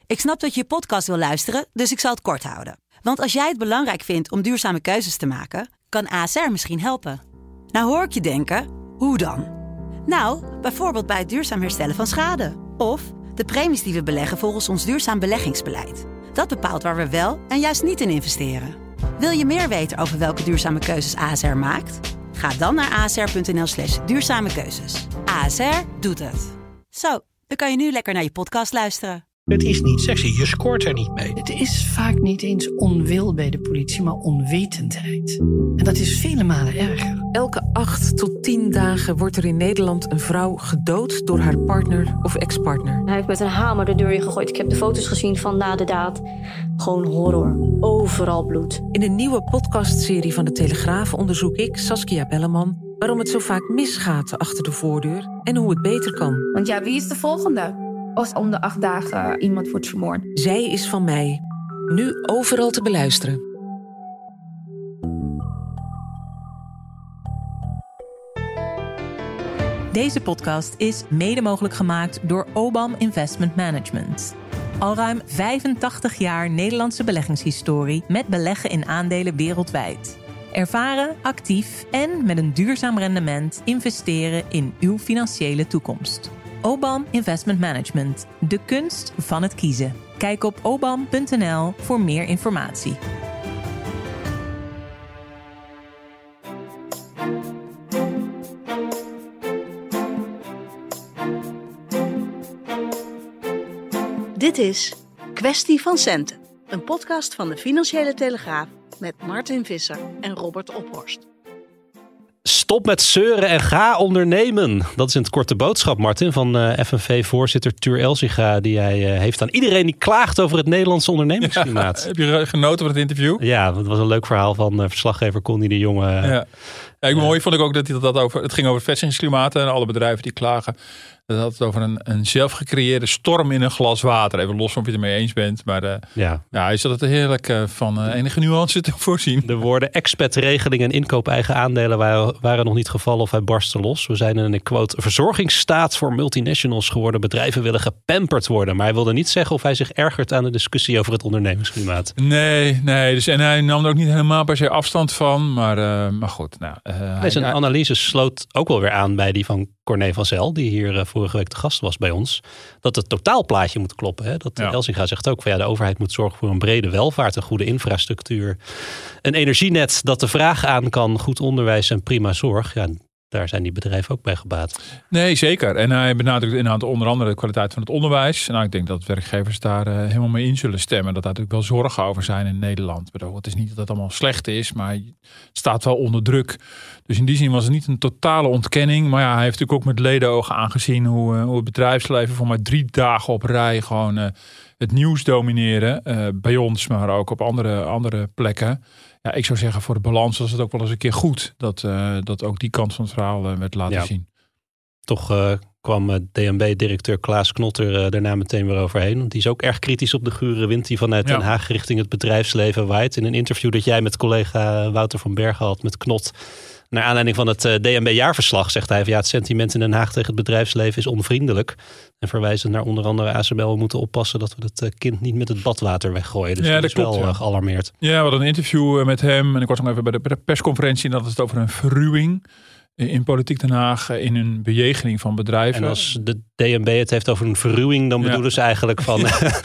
Ik snap dat je podcast wil luisteren, dus ik zal het kort houden. Want als jij het belangrijk vindt om duurzame keuzes te maken, kan ASR misschien helpen. Nou hoor ik je denken, hoe dan? Nou, bijvoorbeeld bij het duurzaam herstellen van schade. Of de premies die we beleggen volgens ons duurzaam beleggingsbeleid. Dat bepaalt waar we wel en juist niet in investeren. Wil je meer weten over welke duurzame keuzes ASR maakt? Ga dan naar asr.nl/duurzame keuzes. ASR doet het. Zo, dan kan je nu lekker naar je podcast luisteren. Het is niet sexy, je scoort er niet mee. Het is vaak niet eens onwil bij de politie, maar onwetendheid. En dat is vele malen erger. Elke 8 tot 10 dagen wordt er in Nederland een vrouw gedood door haar partner of ex-partner. Hij heeft met een hamer de deur in gegooid. Ik heb de foto's gezien van na de daad. Gewoon horror. Overal bloed. In een nieuwe podcastserie van De Telegraaf onderzoek ik, Saskia Belleman, waarom het zo vaak misgaat achter de voordeur en hoe het beter kan. Want ja, wie is de volgende? Als om de 8 dagen iemand wordt vermoord. Zij is van mij. Nu overal te beluisteren. Deze podcast is mede mogelijk gemaakt door OBAM Investment Management. Al ruim 85 jaar Nederlandse beleggingshistorie met beleggen in aandelen wereldwijd. Ervaren, actief en met een duurzaam rendement investeren in uw financiële toekomst. OBAM Investment Management, de kunst van het kiezen. Kijk op obam.nl voor meer informatie. Dit is Kwestie van Centen, een podcast van de Financiële Telegraaf met Martin Visser en Robert Ophorst. Stop met zeuren en ga ondernemen. Dat is in het korte boodschap, Martin, van FNV-voorzitter Tuur Elsinga, die hij heeft aan iedereen die klaagt over het Nederlandse ondernemingsklimaat. Ja, heb je genoten van het interview? Ja, dat was een leuk verhaal van verslaggever Connie de Jonge. Ja, mooi vond ik ook dat hij dat over. Het ging over het vestigingsklimaat en alle bedrijven die klagen. Dat had het over een zelfgecreëerde storm in een glas water. Even los van of je het ermee eens bent. Maar hij zat het heerlijk van enige nuance te voorzien. De woorden expatregeling en inkoop eigen aandelen waren nog niet gevallen of hij barstte los. We zijn in een quote verzorgingsstaat voor multinationals geworden. Bedrijven willen gepamperd worden. Maar hij wilde niet zeggen of hij zich ergert aan de discussie over het ondernemingsklimaat. Nee. Dus, en hij nam er ook niet helemaal per se afstand van. Maar goed. Zijn analyse sloot ook wel weer aan bij die van Corné van Zel, die hier vorige week de gast was bij ons, dat het totaalplaatje moet kloppen. Hè? Dat Elsinga zegt ook van de overheid moet zorgen voor een brede welvaart, een goede infrastructuur, een energienet dat de vraag aan kan, goed onderwijs en prima zorg. Ja, daar zijn die bedrijven ook bij gebaat. Nee, zeker. En hij benadrukt inderdaad onder andere de kwaliteit van het onderwijs. Nou, ik denk dat werkgevers daar helemaal mee in zullen stemmen. Dat daar natuurlijk wel zorgen over zijn in Nederland. Het is niet dat het allemaal slecht is, maar het staat wel onder druk. Dus in die zin was het niet een totale ontkenning. Maar ja, hij heeft natuurlijk ook met ledenogen aangezien hoe het bedrijfsleven voor maar 3 dagen op rij gewoon het nieuws domineren. Bij ons, maar ook op andere plekken. Ja, ik zou zeggen voor de balans was het ook wel eens een keer goed dat ook die kant van het verhaal werd laten zien. Toch kwam DNB-directeur Klaas Knotter daarna meteen weer overheen. Want die is ook erg kritisch op de gure wind die vanuit Den Haag richting het bedrijfsleven waait. In een interview dat jij met collega Wouter van Bergen had met Knot, naar aanleiding van het DNB-jaarverslag, zegt hij van het sentiment in Den Haag tegen het bedrijfsleven is onvriendelijk. En verwijzend naar onder andere ASML, we moeten oppassen dat we het kind niet met het badwater weggooien. Dus dat is klopt, wel gealarmeerd. Ja, we hadden een interview met hem en ik was nog even bij de persconferentie en dat is het over een verruwing in Politiek Den Haag in een bejegening van bedrijven. En als de DNB het heeft over een verruwing, dan bedoelen ze eigenlijk van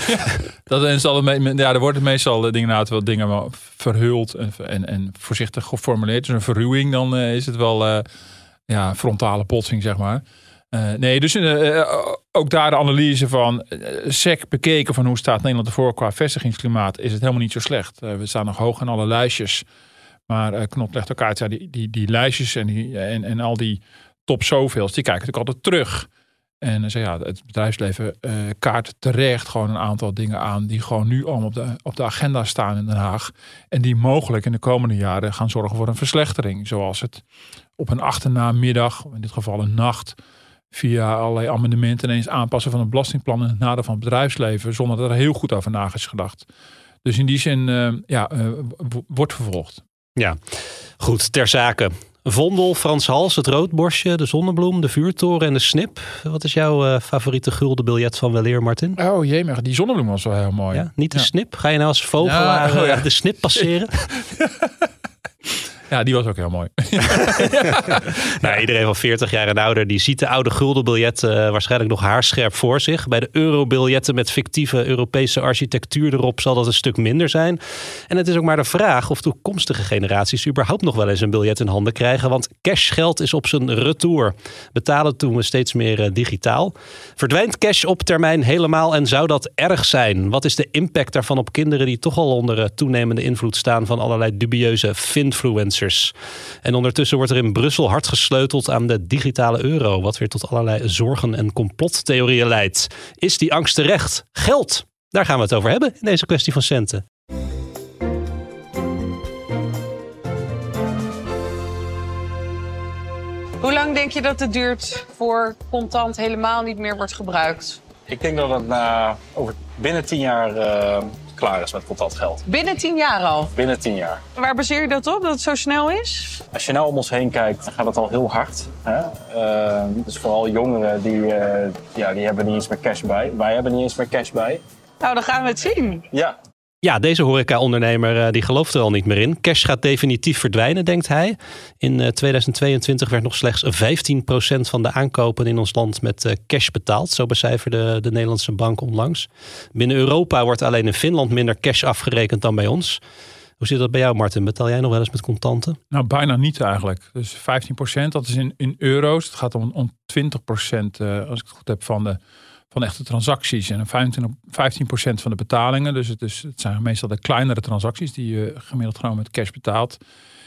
er worden meestal dingen verhuld en voorzichtig geformuleerd. Dus een verruwing, dan is het wel frontale botsing, zeg maar. Dus ook daar de analyse van SEC bekeken van hoe staat Nederland ervoor qua vestigingsklimaat, is het helemaal niet zo slecht. We staan nog hoog in alle lijstjes. Maar Knot legt ook uit, die lijstjes en al die top zoveels, die kijken natuurlijk altijd terug. En het bedrijfsleven kaart terecht gewoon een aantal dingen aan die gewoon nu allemaal op de agenda staan in Den Haag. En die mogelijk in de komende jaren gaan zorgen voor een verslechtering. Zoals het op een achternamiddag, in dit geval een nacht, via allerlei amendementen ineens aanpassen van het belastingplan in het nadeel van het bedrijfsleven, zonder dat er heel goed over na is gedacht. Dus in die zin wordt vervolgd. Ja, goed, ter zake. Vondel, Frans Hals, het Roodborstje, de Zonnebloem, de Vuurtoren en de Snip. Wat is jouw favoriete guldenbiljet van weleer, Martin? Oh jee, die Zonnebloem was wel heel mooi. Ja, niet de Snip? Ga je nou als vogelaar de Snip passeren? Ja, die was ook heel mooi. Nou, iedereen van 40 jaar en ouder die ziet de oude guldenbiljet waarschijnlijk nog haarscherp voor zich. Bij de eurobiljetten met fictieve Europese architectuur erop zal dat een stuk minder zijn. En het is ook maar de vraag of toekomstige generaties überhaupt nog wel eens een biljet in handen krijgen. Want cashgeld is op zijn retour. Betalen doen we steeds meer digitaal. Verdwijnt cash op termijn helemaal en zou dat erg zijn? Wat is de impact daarvan op kinderen die toch al onder toenemende invloed staan van allerlei dubieuze finfluencers? En ondertussen wordt er in Brussel hard gesleuteld aan de digitale euro, wat weer tot allerlei zorgen en complottheorieën leidt. Is die angst terecht? Geld, daar gaan we het over hebben in deze kwestie van centen. Hoe lang denk je dat het duurt voor contant helemaal niet meer wordt gebruikt? Ik denk dat het binnen 10 jaar klaar is met contant geld. Binnen 10 jaar al? Binnen 10 jaar. Waar baseer je dat op, dat het zo snel is? Als je nou om ons heen kijkt, dan gaat het al heel hard. Hè? Dus vooral jongeren, die hebben niet eens meer cash bij. Wij hebben niet eens meer cash bij. Nou, dan gaan we het zien. Ja. Ja, deze horeca-ondernemer die gelooft er al niet meer in. Cash gaat definitief verdwijnen, denkt hij. In 2022 werd nog slechts 15% van de aankopen in ons land met cash betaald. Zo becijferde de Nederlandse bank onlangs. Binnen Europa wordt alleen in Finland minder cash afgerekend dan bij ons. Hoe zit dat bij jou, Martin? Betaal jij nog wel eens met contanten? Nou, bijna niet eigenlijk. Dus 15%, dat is in euro's. Het gaat om 20%, als ik het goed heb, van de echte transacties en 15% van de betalingen. Dus het zijn meestal de kleinere transacties die je gemiddeld genomen met cash betaalt.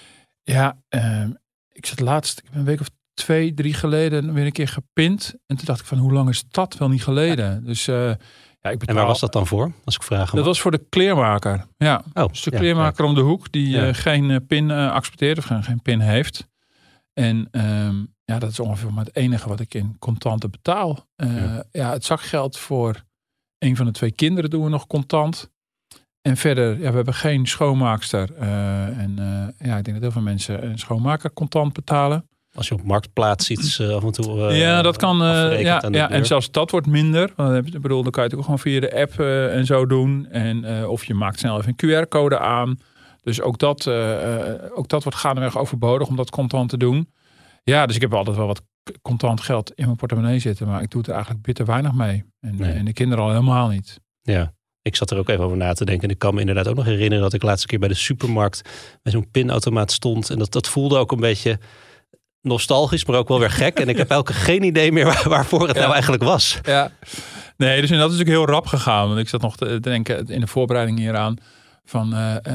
Ja, ik zat laatst, een week of 2-3 geleden weer een keer gepind. En toen dacht ik van, hoe lang is dat wel niet geleden? Ja. Dus ik betaal... En waar was dat dan voor, als ik vraag mag? Dat was voor de kleermaker. Ja, dus de kleermaker om de hoek die geen pin accepteert of geen pin heeft. En dat is ongeveer maar het enige wat ik in contanten betaal. Het zakgeld voor een van de 2 kinderen doen we nog contant. En verder, we hebben geen schoonmaakster. Ik denk dat heel veel mensen een schoonmaker contant betalen. Als je op Marktplaats iets af en toe dat kan. En zelfs dat wordt minder. Dan kan je het ook gewoon via de app en zo doen. En of je maakt snel even een QR-code aan. Dus ook dat wordt gaandeweg overbodig om dat contant te doen. Ja, dus ik heb altijd wel wat contant geld in mijn portemonnee zitten. Maar ik doe het er eigenlijk bitter weinig mee. En de kinderen al helemaal niet. Ja, ik zat er ook even over na te denken. En ik kan me inderdaad ook nog herinneren dat ik de laatste keer bij de supermarkt bij zo'n pinautomaat stond. En dat voelde ook een beetje nostalgisch, maar ook wel weer gek. En ik heb elke geen idee meer waarvoor het nou eigenlijk was. Ja, nee, dus dat is natuurlijk heel rap gegaan. Want ik zat nog te denken in de voorbereiding hieraan. Van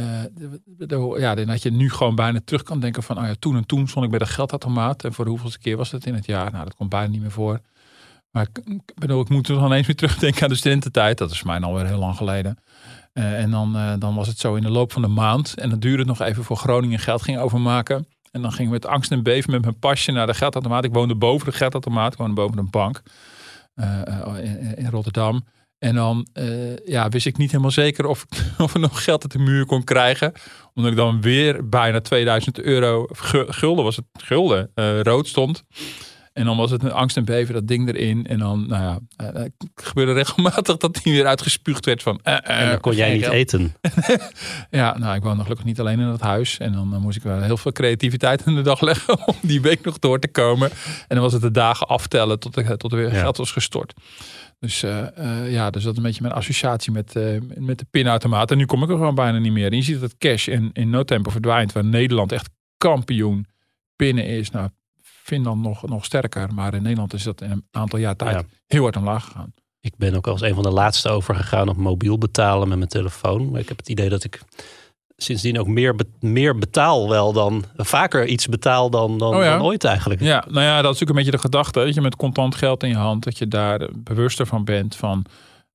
dat je nu gewoon bijna terug kan denken van toen en toen stond ik bij de geldautomaat. En voor de hoeveelste keer was dat in het jaar? Nou, dat komt bijna niet meer voor. Maar ik moet er nog ineens weer terugdenken aan de studententijd. Dat is voor mij alweer heel lang geleden. En dan was het zo in de loop van de maand. En dan duurde het nog even voor Groningen geld ging overmaken. En dan ging ik met angst en beven met mijn pasje naar de geldautomaat. Ik woonde boven de geldautomaat, ik woonde boven een bank in Rotterdam. En dan wist ik niet helemaal zeker of ik nog geld uit de muur kon krijgen. Omdat ik dan weer bijna 2000 euro, gulden, rood stond. En dan was het met angst en beven dat ding erin. En dan, het gebeurde regelmatig dat die weer uitgespuugd werd van... en dan kon jij niet eten. Ik woonde gelukkig niet alleen in dat huis. En dan moest ik wel heel veel creativiteit in de dag leggen om die week nog door te komen. En dan was het de dagen aftellen tot er weer geld was gestort. Dus dat is een beetje mijn associatie met de pinautomaat. En nu kom ik er gewoon bijna niet meer. En je ziet dat cash in no tempo verdwijnt. Waar Nederland echt kampioen pinnen is. Nou, Finland nog sterker. Maar in Nederland is dat in een aantal jaar tijd heel hard omlaag gegaan. Ik ben ook als een van de laatste overgegaan op mobiel betalen met mijn telefoon. Maar ik heb het idee dat ik sindsdien ook meer betaal wel dan... vaker iets betaal dan ooit eigenlijk. Ja, dat is natuurlijk een beetje de gedachte. Dat je met contant geld in je hand, dat je daar bewuster van bent van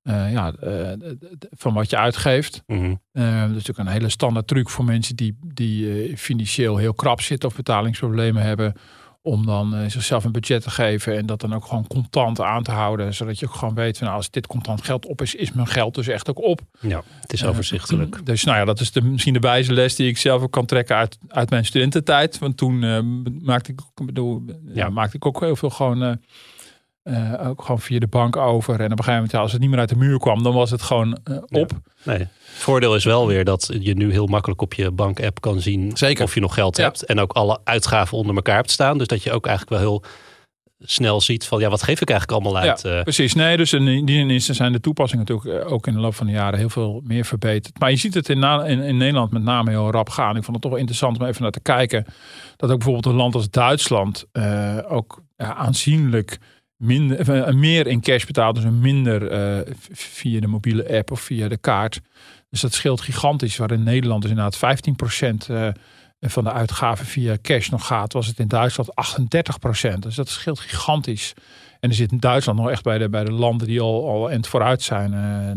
wat je uitgeeft. Mm-hmm. Dat is natuurlijk een hele standaard truc voor mensen die financieel heel krap zitten of betalingsproblemen hebben. om dan zichzelf een budget te geven en dat dan ook gewoon contant aan te houden. Zodat je ook gewoon weet, van, als dit contant geld op is mijn geld dus echt ook op. Ja, het is overzichtelijk. Dus dat is misschien de wijze les die ik zelf ook kan trekken uit mijn studententijd. Want toen maakte ik ook heel veel gewoon via de bank over. En op een gegeven moment, als het niet meer uit de muur kwam, dan was het gewoon op. Nee. Het voordeel is wel weer dat je nu heel makkelijk op je bank-app kan zien of je nog geld hebt. En ook alle uitgaven onder elkaar hebt staan. Dus dat je ook eigenlijk wel heel snel ziet van, wat geef ik eigenlijk allemaal uit? Ja, precies. Nee, dus in die zin zijn de toepassingen natuurlijk ook in de loop van de jaren heel veel meer verbeterd. Maar je ziet het in Nederland met name heel rap gaan. Ik vond het toch wel interessant om even naar te kijken. Dat ook bijvoorbeeld een land als Duitsland ook aanzienlijk meer in cash betaalt, dus minder via de mobiele app of via de kaart. Dus dat scheelt gigantisch. Waar in Nederland dus inderdaad 15% van de uitgaven via cash nog gaat, was het in Duitsland 38%. Dus dat scheelt gigantisch. En er zit in Duitsland nog echt bij de landen die al end vooruit zijn.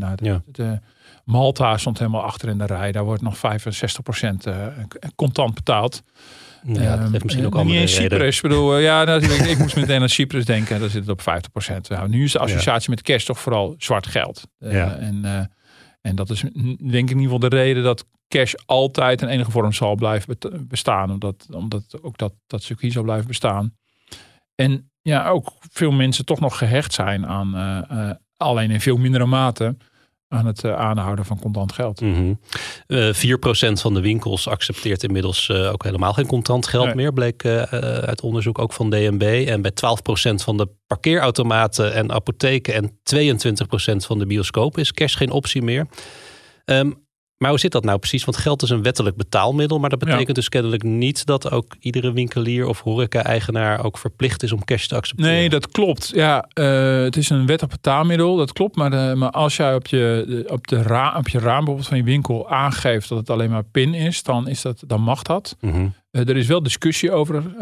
Malta stond helemaal achter in de rij. Daar wordt nog 65% contant betaald. Ja, dat heeft misschien ook andere niet in Cyprus. Ik moest meteen aan Cyprus denken. Daar zit het op 50%. Nou, nu is de associatie met cash toch vooral zwart geld. En dat is denk ik in ieder geval de reden dat cash altijd in enige vorm zal blijven bestaan. Omdat ook dat circuit zal blijven bestaan. En ook veel mensen toch nog gehecht zijn aan, alleen in veel mindere mate, aan het aanhouden van contant geld. 4% van de winkels accepteert inmiddels ook helemaal geen contant geld meer. Bleek uit onderzoek ook van DNB. En bij 12% van de parkeerautomaten en apotheken en 22% van de bioscopen is cash geen optie meer. Maar hoe zit dat nou precies? Want geld is een wettelijk betaalmiddel. Maar dat betekent dus kennelijk niet dat ook iedere winkelier of horeca-eigenaar ook verplicht is om cash te accepteren. Nee, dat klopt. Ja, het is een wettig betaalmiddel. Dat klopt. Maar als jij op je raam bijvoorbeeld van je winkel aangeeft dat het alleen maar PIN is, dan mag dat. Mm-hmm. Er is wel discussie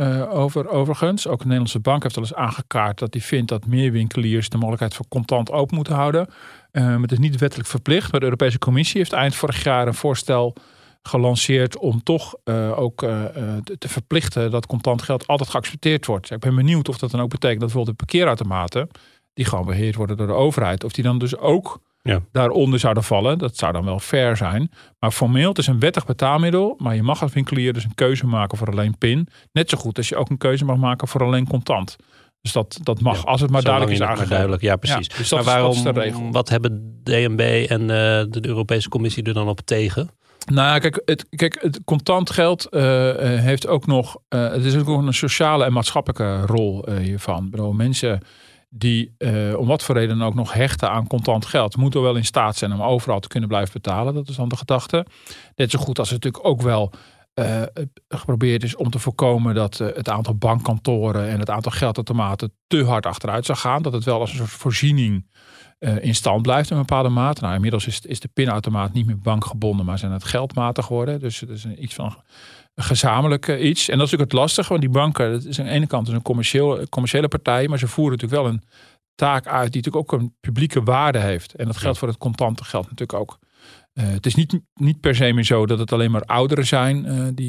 over overigens. Ook de Nederlandse bank heeft al eens aangekaart dat hij vindt dat meer winkeliers de mogelijkheid voor contant open moeten houden. Het is niet wettelijk verplicht. Maar de Europese Commissie heeft eind vorig jaar een voorstel gelanceerd om toch ook te verplichten dat contant geld altijd geaccepteerd wordt. Ik ben benieuwd of dat dan ook betekent dat bijvoorbeeld de parkeerautomaten, die gewoon beheerd worden door de overheid, of die dan dus ook daaronder zouden vallen. Dat zou dan wel fair zijn. Maar formeel, het is een wettig betaalmiddel, maar je mag als winkelier dus een keuze maken voor alleen PIN. Net zo goed als je ook een keuze mag maken voor alleen contant. Dus dat mag, als het maar duidelijk is aangegeven. Duidelijk, ja, precies. Ja, dus maar waarom, wat hebben DNB en de Europese Commissie er dan op tegen? Nou, kijk, het contant geld heeft ook nog, het is ook nog een sociale en maatschappelijke rol hiervan. Ik bedoel, mensen die om wat voor reden ook nog hechten aan contant geld, moeten wel in staat zijn om overal te kunnen blijven betalen. Dat is dan de gedachte. Net zo goed als het natuurlijk ook wel geprobeerd is om te voorkomen dat het aantal bankkantoren en het aantal geldautomaten te hard achteruit zou gaan. Dat het wel als een soort voorziening in stand blijft in een bepaalde mate. Nou, inmiddels is de pinautomaat niet meer bankgebonden, maar zijn het geldmaten geworden. Dus het is iets van een gezamenlijk iets. En dat is natuurlijk het lastige, want die banken, dat is aan de ene kant een commerciële partij, maar ze voeren natuurlijk wel een taak uit die natuurlijk ook een publieke waarde heeft. En dat geldt voor het contante geld natuurlijk ook. Het is niet per se meer zo dat het alleen maar ouderen zijn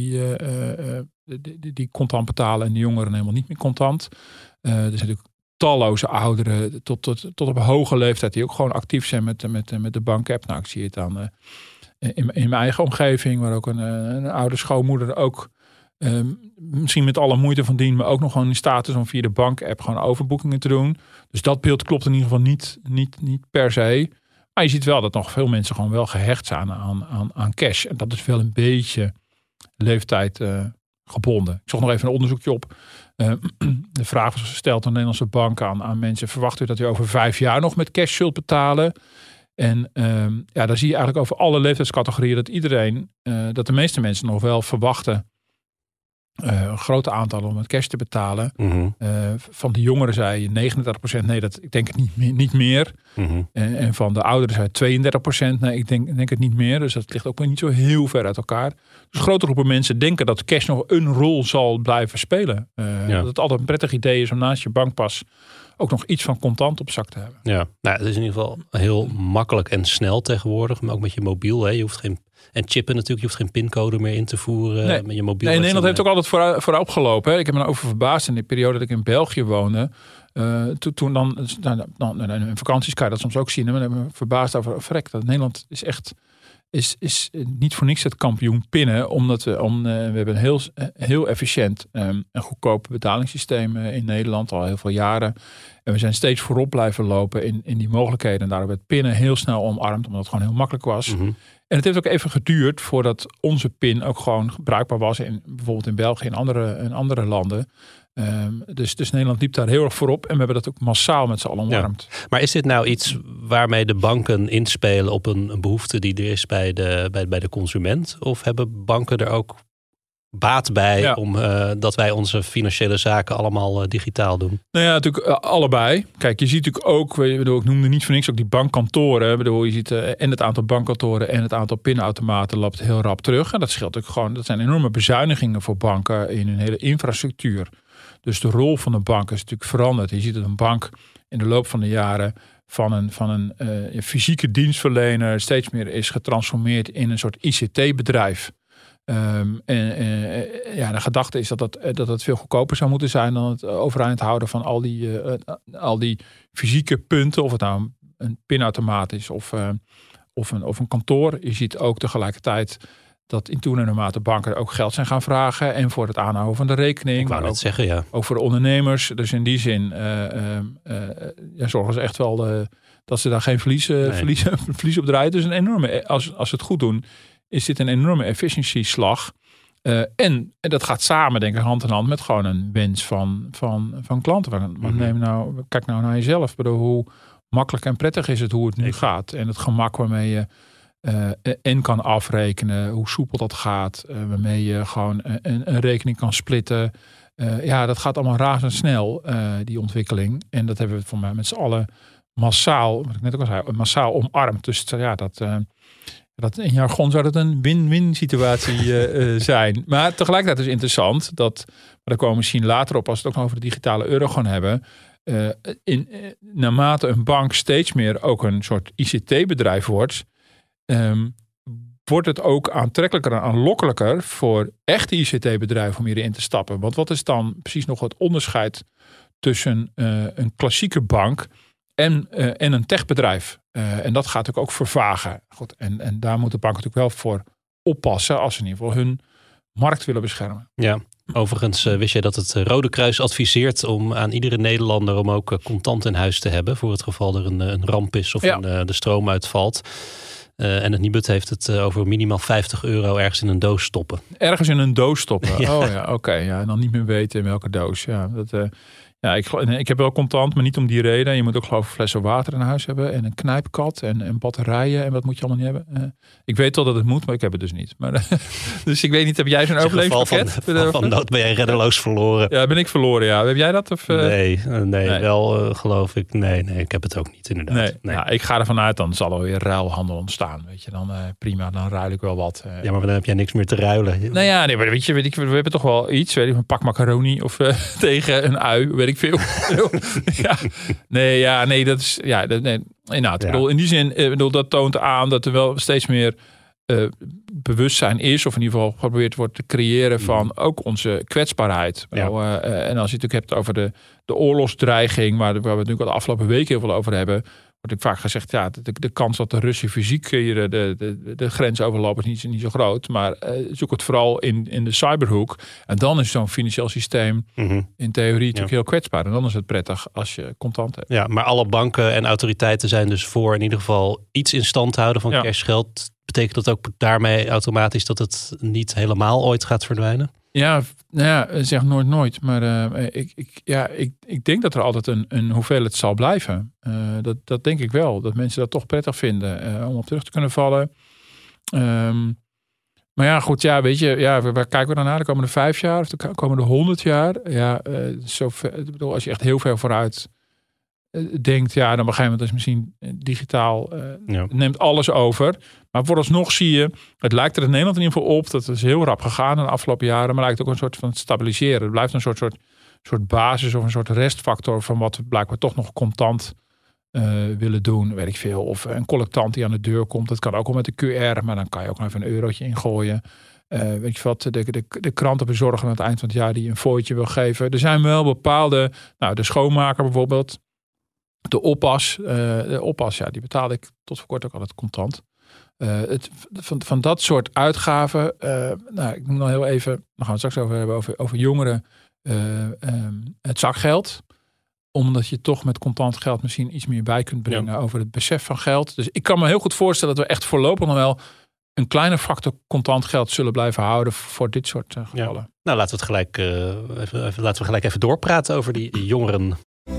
die contant betalen en de jongeren helemaal niet meer contant. Er zijn natuurlijk talloze ouderen tot op een hoge leeftijd die ook gewoon actief zijn met de bankapp. Nou, ik zie het dan in mijn eigen omgeving, waar ook een oude schoonmoeder ook misschien met alle moeite van dien, maar ook nog gewoon in staat is om via de bankapp gewoon overboekingen te doen. Dus dat beeld klopt in ieder geval niet per se. Maar je ziet wel dat nog veel mensen gewoon wel gehecht zijn aan cash. En dat is wel een beetje leeftijd gebonden. Ik zocht nog even een onderzoekje op. De vraag was gesteld door de Nederlandse bank aan mensen. Verwacht u dat u over 5 jaar nog met cash zult betalen? En daar zie je eigenlijk over alle leeftijdscategorieën dat de meeste mensen nog wel verwachten een grote aantal om met cash te betalen. Mm-hmm. Van de jongeren zei 39%, nee, ik denk het niet meer. Mm-hmm. En van de ouderen zei 32%, nee, ik denk het niet meer. Dus dat ligt ook niet zo heel ver uit elkaar. Dus grote groepen mensen denken dat cash nog een rol zal blijven spelen. Dat het altijd een prettig idee is om naast je bankpas ook nog iets van contant op zak te hebben. Ja, nou, het is in ieder geval heel makkelijk en snel tegenwoordig. Maar ook met je mobiel. Hè. Je hoeft geen En chippen natuurlijk, je hoeft geen pincode meer in te voeren met je mobiel. Nee, Nederland heeft ook altijd voorop gelopen. Hè. Ik heb me over verbaasd in de periode dat ik in België woonde. Toen dan in vakanties kan je dat soms ook zien. Maar dan ben ik verbaasd over verrek. Dat Nederland is echt is niet voor niks het kampioen pinnen. Omdat we hebben een heel efficiënt en goedkoop betalingssysteem in Nederland al heel veel jaren. En we zijn steeds voorop blijven lopen in die mogelijkheden. En daarom werd pinnen heel snel omarmd, omdat het gewoon heel makkelijk was. Mm-hmm. En het heeft ook even geduurd voordat onze pin ook gewoon bruikbaar was. Bijvoorbeeld in België en andere landen. Dus Nederland liep daar heel erg voorop. En we hebben dat ook massaal met z'n allen omarmd. Ja. Maar is dit nou iets waarmee de banken inspelen op een behoefte die er is bij de consument? Of hebben banken er ook baat bij om dat wij onze financiële zaken allemaal digitaal doen? Nou ja, natuurlijk allebei. Kijk, je ziet natuurlijk ook, ik noemde niet voor niks ook die bankkantoren. Je ziet en het aantal bankkantoren en het aantal pinautomaten loopt heel rap terug. En dat scheelt ook gewoon, dat zijn enorme bezuinigingen voor banken in hun hele infrastructuur. Dus de rol van de bank is natuurlijk veranderd. Je ziet dat een bank in de loop van de jaren van een fysieke dienstverlener steeds meer is getransformeerd in een soort ICT-bedrijf. De gedachte is dat het veel goedkoper zou moeten zijn dan het overeind houden van al die fysieke punten. Of het nou een pinautomaat is of een kantoor. Je ziet ook tegelijkertijd dat in toenemende mate banken ook geld zijn gaan vragen. En voor het aanhouden van de rekening. Ik wou net zeggen, ja. Ook voor de ondernemers. Dus in die zin zorgen ze echt wel dat ze daar geen verlies op draaien. Dus een enorme, als ze het goed doen, is dit een enorme efficiëntieslag. En dat gaat samen, denk ik, hand in hand met gewoon een wens van klanten. Want kijk nou naar jezelf. Hoe makkelijk en prettig is het hoe het nu gaat. En het gemak waarmee je en kan afrekenen, hoe soepel dat gaat, waarmee je gewoon een rekening kan splitten. Dat gaat allemaal razendsnel, die ontwikkeling. En dat hebben we voor mij met z'n allen massaal, wat ik net ook al zei, massaal omarmd. Dus dat in jargon zou dat een win-win situatie zijn. Maar tegelijkertijd is interessant dat, maar daar komen we misschien later op als we het ook nog over de digitale euro gaan hebben. Naarmate een bank steeds meer ook een soort ICT-bedrijf wordt, wordt het ook aantrekkelijker en aanlokkelijker voor echte ICT-bedrijven om hierin te stappen. Want wat is dan precies nog het onderscheid tussen een klassieke bank en een techbedrijf? En dat gaat natuurlijk ook vervagen. Goed, en daar moet de bank natuurlijk wel voor oppassen als ze in ieder geval hun markt willen beschermen. Ja, overigens wist jij dat het Rode Kruis adviseert om aan iedere Nederlander om ook contant in huis te hebben voor het geval er een ramp is of de stroom uitvalt. En het Nibud heeft het over minimaal €50 ergens in een doos stoppen. Ergens in een doos stoppen? Ja. Oh ja, oké. Ja, en dan niet meer weten in welke doos. Ja, ik heb wel contant, maar niet om die reden. Je moet ook geloof ik flessen water in huis hebben. En een knijpkat en batterijen. En wat moet je allemaal niet hebben? Ik weet wel dat het moet, maar ik heb het dus niet. Maar, dus ik weet niet, heb jij zo'n overlevingspakket? Van nood ben jij reddeloos verloren. Ja, ben ik verloren, ja. Heb jij dat? Of, Nee, wel geloof ik. Nee, ik heb het ook niet inderdaad. Nee. Nou, ik ga ervan uit, dan zal er weer ruilhandel ontstaan. Weet je, dan prima, dan ruil ik wel wat. Ja, maar dan heb jij niks meer te ruilen. Nou ja, nee, maar weet je, we hebben toch wel iets. Weet je, een pak macaroni of tegen een ui, weet ik veel. Dat is... Ja, nee. Inderdaad, ik bedoel, in die zin, dat toont aan dat er wel steeds meer bewustzijn is, of in ieder geval geprobeerd wordt te creëren van ook onze kwetsbaarheid. Ja. En als je het natuurlijk hebt over de oorlogsdreiging, waar we het natuurlijk al de afgelopen weken heel veel over hebben, wordt ook vaak gezegd, de kans dat de Russen fysiek hier de grens overlopen is niet zo groot. Maar zoek het vooral in de cyberhoek. En dan is zo'n financieel systeem in theorie natuurlijk heel kwetsbaar. En dan is het prettig als je contant hebt. Ja, maar alle banken en autoriteiten zijn dus voor in ieder geval iets in stand houden van cashgeld. Betekent dat ook daarmee automatisch dat het niet helemaal ooit gaat verdwijnen? Ja, zeg nooit. Maar ik denk dat er altijd een hoeveelheid zal blijven. Dat denk ik wel. Dat mensen dat toch prettig vinden om op terug te kunnen vallen. Maar ja, goed, weet je, waar kijken we dan naar? De komende 5 jaar of de komende 100 jaar? Ja, ik bedoel, als je echt heel ver vooruit denkt, dan op een gegeven moment is misschien digitaal neemt alles over. Maar vooralsnog zie je, het lijkt er in Nederland in ieder geval op, dat is heel rap gegaan in de afgelopen jaren, maar lijkt ook een soort van stabiliseren. Het blijft een soort basis of een soort restfactor van wat blijkbaar toch nog contant willen doen, weet ik veel. Of een collectant die aan de deur komt. Dat kan ook wel met de QR, maar dan kan je ook nog even een eurotje ingooien. Weet je wat, de krantenbezorger aan het eind van het jaar die een fooitje wil geven. Er zijn wel bepaalde, de schoonmaker bijvoorbeeld. De oppas, die betaalde ik tot voor kort ook altijd contant. Van dat soort uitgaven, ik noem dan heel even, dan gaan we het straks over hebben, over jongeren, het zakgeld. Omdat je toch met contant geld misschien iets meer bij kunt brengen over het besef van geld. Dus ik kan me heel goed voorstellen dat we echt voorlopig nog wel een kleine factor contant geld zullen blijven houden voor dit soort gevallen. Ja. Nou, laten we gelijk even doorpraten over die jongeren.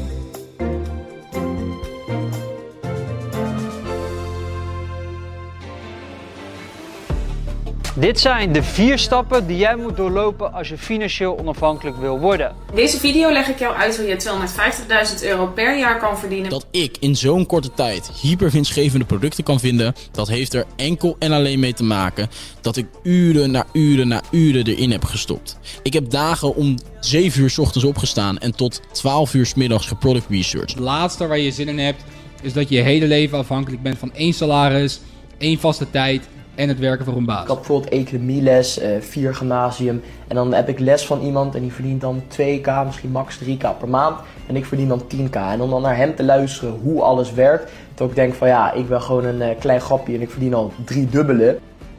Dit zijn de 4 stappen die jij moet doorlopen als je financieel onafhankelijk wil worden. Deze video leg ik jou uit hoe je €250.000 per jaar kan verdienen. Dat ik in zo'n korte tijd hyperwinstgevende producten kan vinden, dat heeft er enkel en alleen mee te maken dat ik uren na uren erin heb gestopt. Ik heb dagen om 7 uur 's ochtends opgestaan en tot 12 uur 's middags geproduct research. Het laatste waar je zin in hebt, is dat je je hele leven afhankelijk bent van 1 salaris, 1 vaste tijd en het werken voor een baas. Ik had bijvoorbeeld economieles, 4 gymnasium. En dan heb ik les van iemand en die verdient dan 2k, misschien max 3k per maand. En ik verdien dan 10k. En om dan naar hem te luisteren hoe alles werkt. Dat ik denk van ik ben gewoon een klein grapje en ik verdien al 3-dubbele.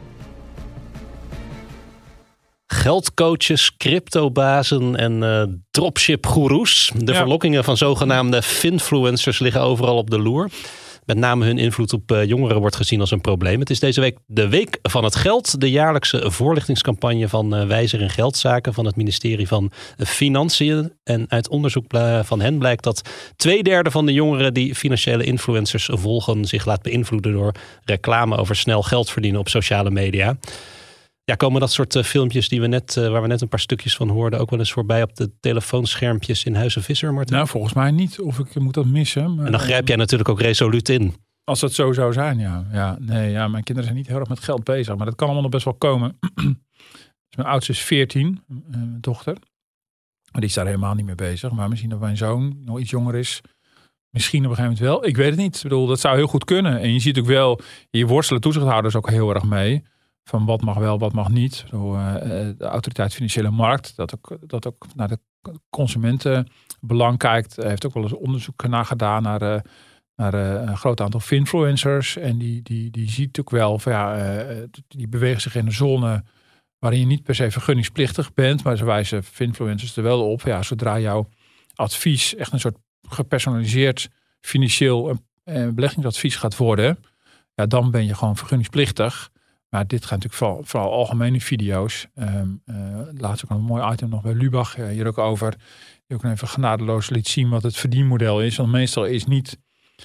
Geldcoaches, cryptobazen en dropship-goeroes. De verlokkingen van zogenaamde finfluencers liggen overal op de loer. Met name hun invloed op jongeren wordt gezien als een probleem. Het is deze week de Week van het Geld. De jaarlijkse voorlichtingscampagne van Wijzer en Geldzaken van het ministerie van Financiën. En uit onderzoek van hen blijkt dat 2/3 van de jongeren die financiële influencers volgen zich laat beïnvloeden door reclame over snel geld verdienen op sociale media. Ja, komen dat soort filmpjes die waar we net een paar stukjes van hoorden ook wel eens voorbij op de telefoonschermpjes in Huizen Visser, Martin? Nou, volgens mij niet. Of ik moet dat missen. Maar, en dan grijp jij natuurlijk ook resoluut in. Als dat zo zou zijn, ja. Mijn kinderen zijn niet heel erg met geld bezig. Maar dat kan allemaal nog best wel komen. Dus mijn oudste is 14, mijn dochter. Maar die is daar helemaal niet mee bezig. Maar misschien dat mijn zoon nog iets jonger is. Misschien op een gegeven moment wel. Ik weet het niet. Ik bedoel, dat zou heel goed kunnen. En je ziet ook wel, hier worstelen toezichthouders ook heel erg mee. Van wat mag wel, wat mag niet. De autoriteit Financiële Markt, dat ook naar de consumentenbelang kijkt. Heeft ook wel eens onderzoek naar gedaan naar een groot aantal finfluencers. En die ziet ook wel van die bewegen zich in een zone waarin je niet per se vergunningsplichtig bent. Maar ze wijzen finfluencers er wel op. Ja, zodra jouw advies echt een soort gepersonaliseerd financieel beleggingsadvies gaat worden. Ja, dan ben je gewoon vergunningsplichtig. Maar dit gaat natuurlijk vooral algemene video's. Laatst ook een mooi item nog bij Lubach hier ook over. Die ook even genadeloos liet zien wat het verdienmodel is. Want meestal is niet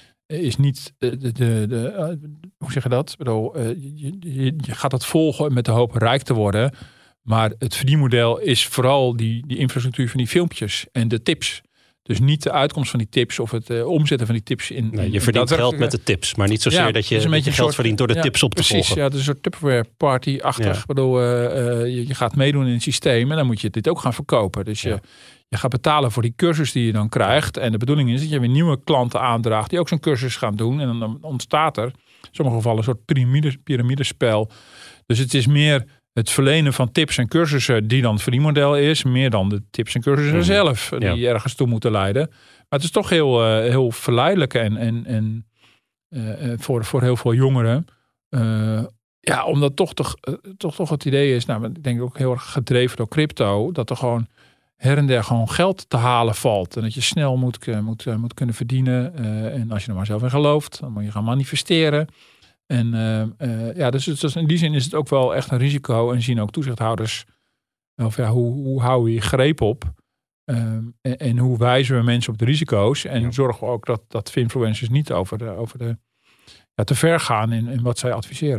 hoe zeg je dat? Ik bedoel, je gaat dat volgen met de hoop rijk te worden. Maar het verdienmodel is vooral die infrastructuur van die filmpjes en de tips. Dus niet de uitkomst van die tips of het omzetten van die tips in. Nee, je verdient geld met de tips, maar niet zozeer dat je geld verdient door de tips op te volgen. Precies, ja, het is een soort Tupperware party-achtig. Ja. Ik bedoel, je gaat meedoen in het systeem en dan moet je dit ook gaan verkopen. Dus je gaat betalen voor die cursus die je dan krijgt. En de bedoeling is dat je weer nieuwe klanten aandraagt die ook zo'n cursus gaan doen. En dan ontstaat er in sommige gevallen een soort piramidespel. Dus het is meer het verlenen van tips en cursussen die dan het verdienmodel is, meer dan de tips en cursussen zelf die ergens toe moeten leiden. Maar het is toch heel verleidelijk en voor heel veel jongeren. Omdat toch het idee is, ik denk ook heel erg gedreven door crypto, dat er gewoon her en der gewoon geld te halen valt. En dat je snel moet kunnen verdienen. En als je er maar zelf in gelooft, dan moet je gaan manifesteren. En dus in die zin is het ook wel echt een risico. En zien ook toezichthouders hoe houden we je greep op? En hoe wijzen we mensen op de risico's? En zorgen we ook dat influencers niet over de te ver gaan in wat zij adviseren. Ja.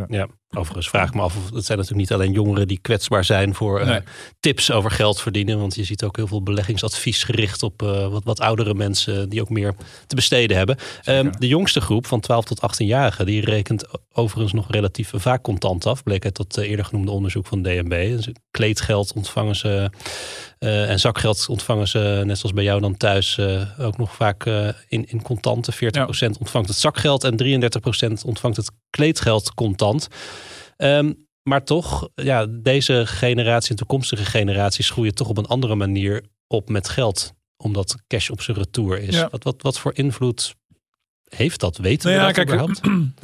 Overigens vraag ik me af of het zijn natuurlijk niet alleen jongeren die kwetsbaar zijn voor tips over geld verdienen. Want je ziet ook heel veel beleggingsadvies gericht op wat oudere mensen die ook meer te besteden hebben. De jongste groep van 12 tot 18-jarigen, die rekent overigens nog relatief vaak contant af. Bleek uit dat eerder genoemde onderzoek van DNB. Dus kleedgeld ontvangen ze en zakgeld ontvangen ze, net zoals bij jou dan thuis, ook nog vaak in contanten. 40% ontvangt het zakgeld en 33% ontvangt het kleedgeld contant. Maar toch, deze generatie en toekomstige generaties groeien toch op een andere manier op met geld. Omdat cash op zijn retour is. Ja. Wat voor invloed heeft dat? Weten we dat überhaupt?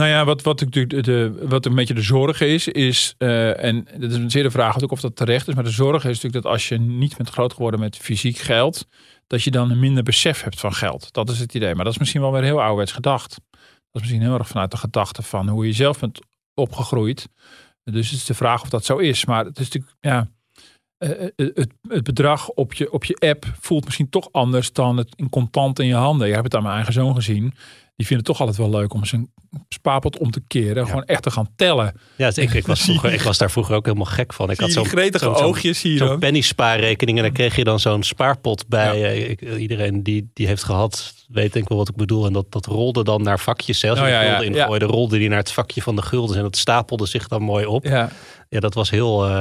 Wat een beetje de zorg is en dat is een zeer de vraag natuurlijk of dat terecht is, maar de zorg is natuurlijk dat als je niet bent groot geworden met fysiek geld, dat je dan een minder besef hebt van geld. Dat is het idee. Maar dat is misschien wel weer heel ouderwets gedacht. Dat is misschien heel erg vanuit de gedachte van hoe je zelf bent opgegroeid. Dus het is de vraag of dat zo is. Maar het is natuurlijk, het bedrag op je app voelt misschien toch anders dan het in contant in je handen. Je hebt het aan mijn eigen zoon gezien. Die vinden het toch altijd wel leuk om zijn spaarpot om te keren. Gewoon echt te gaan tellen. Ja, ik was daar vroeger ook helemaal gek van. Ik had zo'n gretige oogjes hier. Zo'n penny spaarrekening en dan kreeg je dan zo'n spaarpot bij. Iedereen die heeft gehad, weet denk ik wel wat ik bedoel. En dat rolde dan naar vakjes. Zelfs gulden ingooide, rolde die naar het vakje van de gulden. En dat stapelde zich dan mooi op. Ja, dat was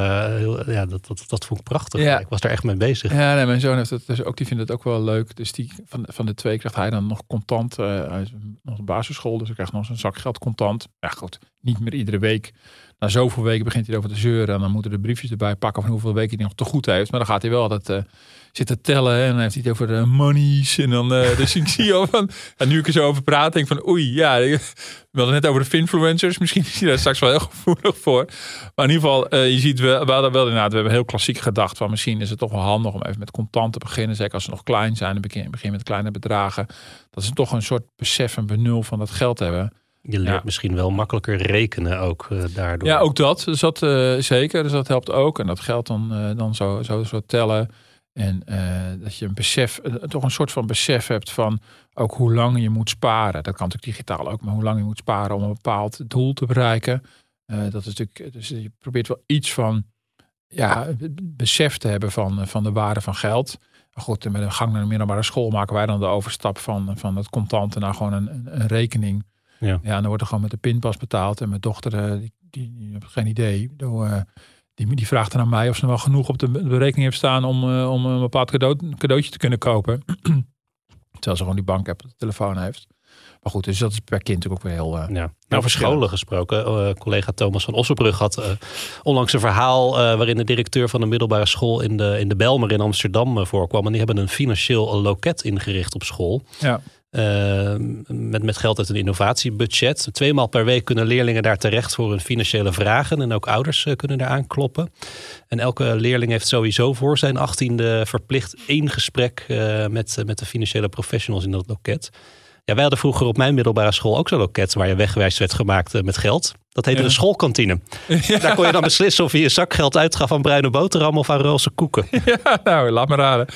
dat vond ik prachtig. Ja. Ik was daar echt mee bezig. Ja, nee, mijn zoon heeft het dus ook. Die vindt het ook wel leuk. Dus die van de 2 krijgt hij dan nog contant. Hij is nog een basisschool, dus hij krijgt nog zijn zak geld contant. Ja, goed, niet meer iedere week. Na zoveel weken begint hij over te zeuren en dan moeten de briefjes erbij pakken van hoeveel weken hij nog te goed heeft. Maar dan gaat hij wel altijd zitten tellen en dan heeft hij het over de monies en dan dus ik zie al van. En nu ik er zo over praat, denk ik van we hadden net over de finfluencers. Misschien is hij daar straks wel heel gevoelig voor. Maar in ieder geval, je ziet, we hebben heel klassiek gedacht van misschien is het toch wel handig om even met contant te beginnen. Zeker als ze nog klein zijn, dan begin met kleine bedragen. Dat ze toch een soort besef en benul van dat geld hebben. Je leert misschien wel makkelijker rekenen ook daardoor. Ja, ook dat. Dus dat zeker. Dus dat helpt ook. En dat geld dan zo tellen. En dat je toch een soort van besef hebt van ook hoe lang je moet sparen. Dat kan natuurlijk digitaal ook, maar hoe lang je moet sparen om een bepaald doel te bereiken. Dat is natuurlijk, dus je probeert wel iets van besef te hebben van de waarde van geld. Maar goed, met een gang naar de middelbare school maken wij dan de overstap van het contante naar gewoon een rekening. Ja, en dan wordt er gewoon met de pinpas betaald. En mijn dochter, die heeft geen idee. Die vraagt dan aan mij of ze wel genoeg op de rekening heeft staan om een bepaald cadeautje te kunnen kopen. Terwijl ze gewoon die bankapp op de telefoon heeft. Maar goed, dus dat is per kind natuurlijk ook weer heel... Over scholen gesproken. Collega Thomas van Ossenbrug had onlangs een verhaal waarin de directeur van een middelbare school in de Bijlmer in Amsterdam voorkwam. En die hebben een financieel loket ingericht op school. Ja. Met geld uit een innovatiebudget. 2 maal per week kunnen leerlingen daar terecht voor hun financiële vragen. En ook ouders kunnen daar aankloppen. En elke leerling heeft sowieso voor zijn 18e verplicht 1 gesprek met de financiële professionals in dat loket. Ja, wij hadden vroeger op mijn middelbare school ook zo'n loket waar je wegwijs werd gemaakt met geld. Dat heette de schoolkantine. Ja. Daar kon je dan beslissen of je zakgeld uitgaf aan bruine boterham of aan roze koeken. Ja, nou, laat me raden.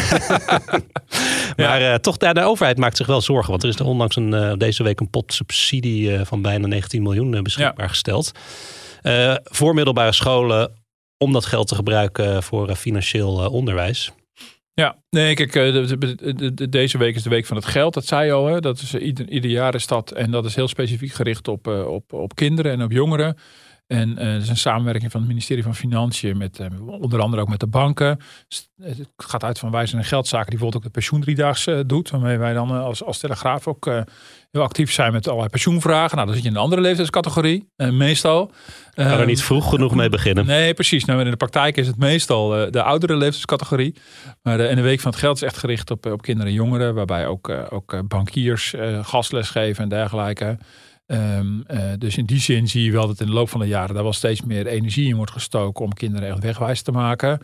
Maar toch, de overheid maakt zich wel zorgen. Want er is onlangs deze week een pot subsidie van bijna 19 miljoen beschikbaar gesteld. Voor middelbare scholen om dat geld te gebruiken voor financieel onderwijs. Ja, nee, kijk, deze week is de week van het geld. Dat zei je al, hè? Dat is ieder jaar is dat. En dat is heel specifiek gericht op kinderen en op jongeren. En er is een samenwerking van het ministerie van Financiën met onder andere ook met de banken. Het gaat uit van wij zijn een geldzaken die bijvoorbeeld ook de pensioendriedags doet. Waarmee wij dan als Telegraaf ook heel actief zijn met allerlei pensioenvragen. Nou, dan zit je in een andere leeftijdscategorie, meestal. Kan er niet vroeg genoeg mee beginnen. Nee, precies. Nou, in de praktijk is het meestal de oudere leeftijdscategorie. Maar de week van het geld is echt gericht op kinderen en jongeren. Waarbij ook bankiers gastles geven en dergelijke. Dus in die zin zie je wel dat in de loop van de jaren daar wel steeds meer energie in wordt gestoken om kinderen echt wegwijs te maken.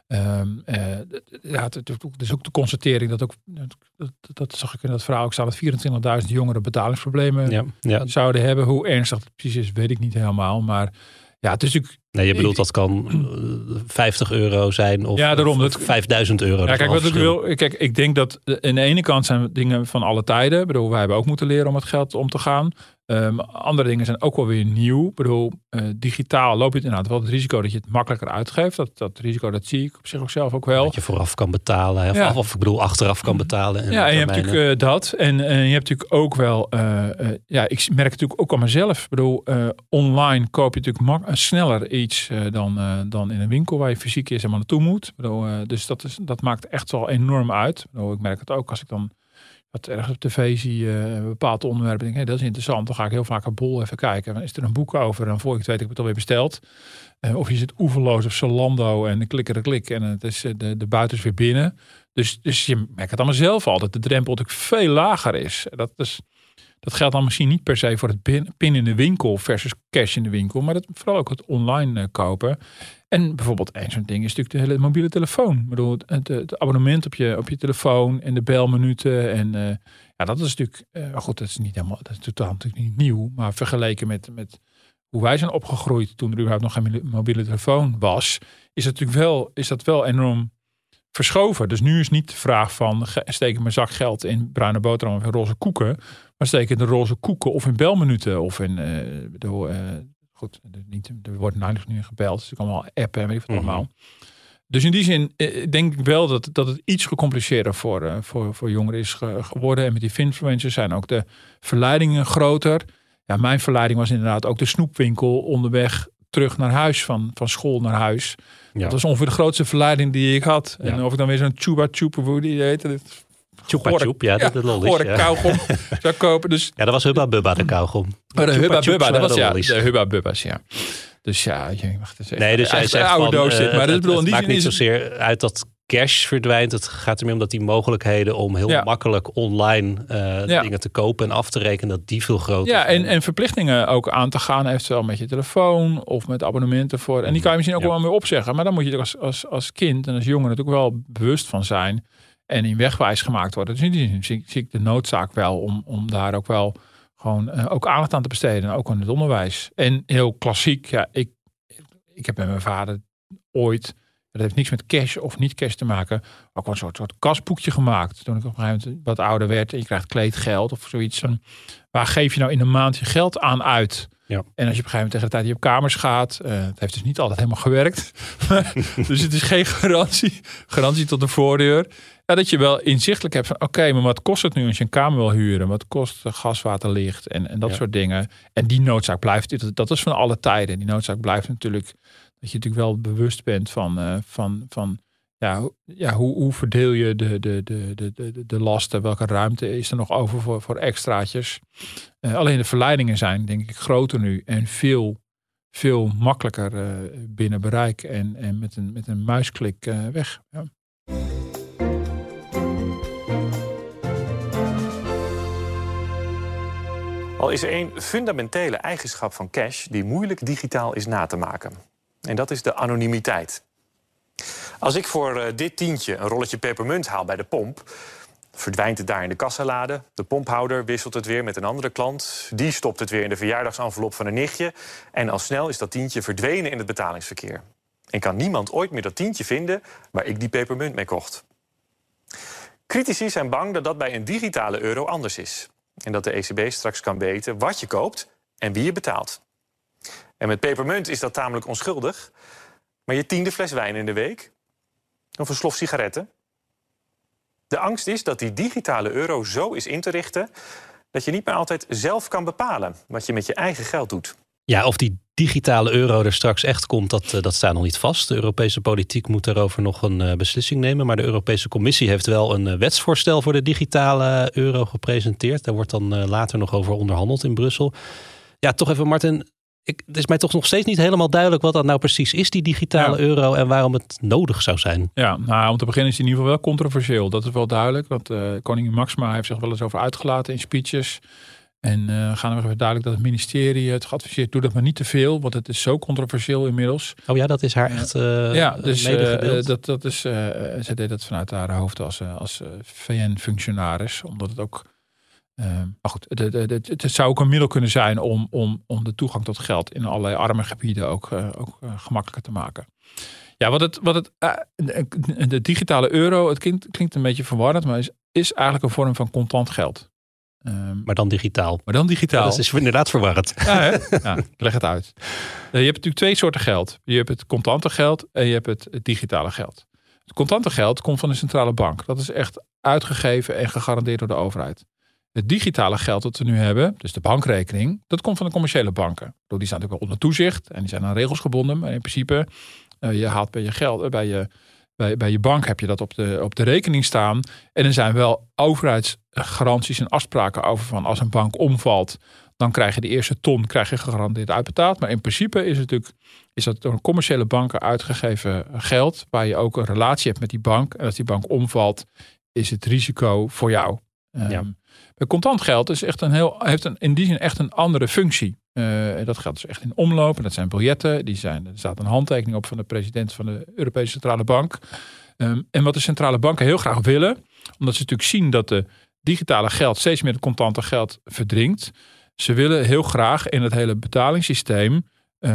Het is ook de constatering dat zag ik in dat verhaal ook staan dat 24.000 jongeren betalingsproblemen zouden hebben. Hoe ernstig het precies is, weet ik niet helemaal. Maar ja, het is natuurlijk... Nee, je bedoelt dat kan €50 zijn of, of €5.000. Ja, kijk, wat ik wil. Kijk, ik denk dat aan de ene kant zijn dingen van alle tijden. Ik bedoel, wij hebben ook moeten leren om met geld om te gaan. Andere dingen zijn ook wel weer nieuw. Ik bedoel, digitaal loop je inderdaad wel het risico dat je het makkelijker uitgeeft. Dat risico, dat zie ik op zich ook zelf ook wel. Dat je vooraf kan betalen. Of ik bedoel, achteraf kan betalen. En je hebt natuurlijk dat. En je hebt natuurlijk ook wel... ik merk het natuurlijk ook aan mezelf. Ik bedoel, online koop je natuurlijk sneller iets dan in een winkel waar je fysiek eerst helemaal naartoe moet. Ik bedoel, dus dat maakt echt wel enorm uit. Ik bedoel, ik merk het ook als ik dan wat ergens op tv zie, een bepaald onderwerp. Denk ik, dat is interessant. Dan ga ik heel vaak een bol even kijken. Dan is er een boek over. En voor ik het weet, ik heb het alweer besteld. Of je zit oeverloos op Zalando en klik. En het is, de buiten is weer binnen. Dus je merkt het aan mezelf al. Dat de drempel natuurlijk veel lager is. Dat geldt dan misschien niet per se voor het pin in de winkel versus cash in de winkel. Maar vooral ook het online kopen. En bijvoorbeeld zo'n ding is natuurlijk de hele mobiele telefoon. Ik bedoel, het abonnement op je telefoon en de belminuten. En dat is natuurlijk... goed, dat is niet helemaal... Dat is totaal natuurlijk niet nieuw. Maar vergeleken met hoe wij zijn opgegroeid toen er überhaupt nog geen mobiele telefoon was, is dat wel enorm verschoven. Dus nu is niet de vraag van steek ik mijn zak geld in bruine boterham of in roze koeken, maar steek in de roze koeken of in belminuten of in goed, er wordt nauwelijks nu gebeld, dus ik kan wel appen en weet ik wat allemaal. Dus in die zin denk ik wel dat het iets gecompliceerder voor jongeren is geworden. En met die finfluencers zijn ook de verleidingen groter. Ja, mijn verleiding was inderdaad ook de snoepwinkel onderweg terug naar huis, van school naar huis. Ja. Dat was ongeveer de grootste verleiding die ik had. Ja. En of ik dan weer zo'n Chupa Chup, hoe die heette. Chupa Chup, dat lol is. Kauwgom zou kopen. Dus, ja, dat was Hubba Bubba, de kauwgom. De Hubba Bubba, dat was de Hubba Bubba's, ja. Dus ja, je mag het zeggen. Nee, dus hij zegt oude doos zit, maar het maakt niet is zozeer uit dat cash verdwijnt. Het gaat er meer om dat die mogelijkheden om heel makkelijk online dingen te kopen en af te rekenen, dat die veel groter zijn. En verplichtingen ook aan te gaan, eventueel met je telefoon of met abonnementen voor. En die kan je misschien ook wel weer opzeggen. Maar dan moet je er als kind en als jongen natuurlijk wel bewust van zijn en in wegwijs gemaakt worden. Dus in die zin zie ik de noodzaak wel om daar ook wel gewoon ook aandacht aan te besteden. Ook aan het onderwijs. En heel klassiek, ik heb met mijn vader ooit, dat heeft niks met cash of niet cash te maken, ook wel een soort kasboekje gemaakt. Toen ik op een gegeven moment wat ouder werd en je krijgt kleedgeld of zoiets. Waar geef je nou in een maand je geld aan uit? Ja. En als je op een gegeven moment tegen de tijd die je op kamers gaat, het heeft dus niet altijd helemaal gewerkt. Dus het is geen garantie tot de voordeur. Ja, dat je wel inzichtelijk hebt van oké, maar wat kost het nu als je een kamer wil huren? Wat kost gas, water, licht en dat soort dingen? En die noodzaak blijft, dat is van alle tijden. Die noodzaak blijft natuurlijk, dat je natuurlijk wel bewust bent van hoe verdeel je de lasten? Welke ruimte is er nog over voor extraatjes? Alleen de verleidingen zijn denk ik groter nu en veel makkelijker binnen bereik en met een muisklik weg. Ja. Al is er één fundamentele eigenschap van cash die moeilijk digitaal is na te maken. En dat is de anonimiteit. Als ik voor dit tientje een rolletje pepermunt haal bij de pomp, verdwijnt het daar in de kassalade. De pomphouder wisselt het weer met een andere klant. Die stopt het weer in de verjaardagsenvelop van een nichtje. En al snel is dat tientje verdwenen in het betalingsverkeer. En kan niemand ooit meer dat tientje vinden waar ik die pepermunt mee kocht. Critici zijn bang dat dat bij een digitale euro anders is. En dat de ECB straks kan weten wat je koopt en wie je betaalt. En met pepermunt is dat tamelijk onschuldig. Maar je 10e fles wijn in de week? Of een slof sigaretten? De angst is dat die digitale euro zo is in te richten dat je niet meer altijd zelf kan bepalen wat je met je eigen geld doet. Ja, of die digitale euro er straks echt komt, dat staat nog niet vast. De Europese politiek moet daarover nog een beslissing nemen. Maar de Europese Commissie heeft wel een wetsvoorstel voor de digitale euro gepresenteerd. Daar wordt dan later nog over onderhandeld in Brussel. Ja, toch even Martin, het is mij toch nog steeds niet helemaal duidelijk wat dat nou precies is, die digitale euro, en waarom het nodig zou zijn. Ja, nou, om te beginnen is het in ieder geval wel controversieel. Dat is wel duidelijk, want koningin Maxima heeft zich wel eens over uitgelaten in speeches. En gaan we even duidelijk dat het ministerie het geadviseerd, doe dat maar niet te veel, want het is zo controversieel inmiddels. Oh ja, dat is haar echt medegedeeld. Dat is, ze deed dat vanuit haar hoofd als VN-functionaris, omdat het ook, maar goed, het zou ook een middel kunnen zijn om de toegang tot geld in allerlei arme gebieden ook gemakkelijker te maken. Ja, de digitale euro, het klinkt een beetje verwarrend, maar is eigenlijk een vorm van contant geld. Maar dan digitaal. Ja, dat is inderdaad verwarrend. Ja, hè? Ja, leg het uit. Je hebt natuurlijk 2 soorten geld. Je hebt het contante geld en je hebt het digitale geld. Het contante geld komt van de centrale bank. Dat is echt uitgegeven en gegarandeerd door de overheid. Het digitale geld dat we nu hebben, dus de bankrekening, dat komt van de commerciële banken. Die staan natuurlijk wel onder toezicht en die zijn aan regels gebonden. Maar in principe, je haalt bij je geld, bij je bank heb je dat op de rekening staan. En er zijn wel overheidsgaranties en afspraken over van als een bank omvalt, dan krijg je de eerste ton gegarandeerd uitbetaald. Maar in principe is dat door een commerciële banken uitgegeven geld, waar je ook een relatie hebt met die bank. En als die bank omvalt, is het risico voor jou. Bij contant geld is heeft in die zin echt een andere functie. Dat geld is echt in omloop. En dat zijn biljetten. Er staat een handtekening op van de president van de Europese Centrale Bank. En wat de centrale banken heel graag willen, omdat ze natuurlijk zien dat de digitale geld steeds meer het contante geld verdringt. Ze willen heel graag in het hele betalingssysteem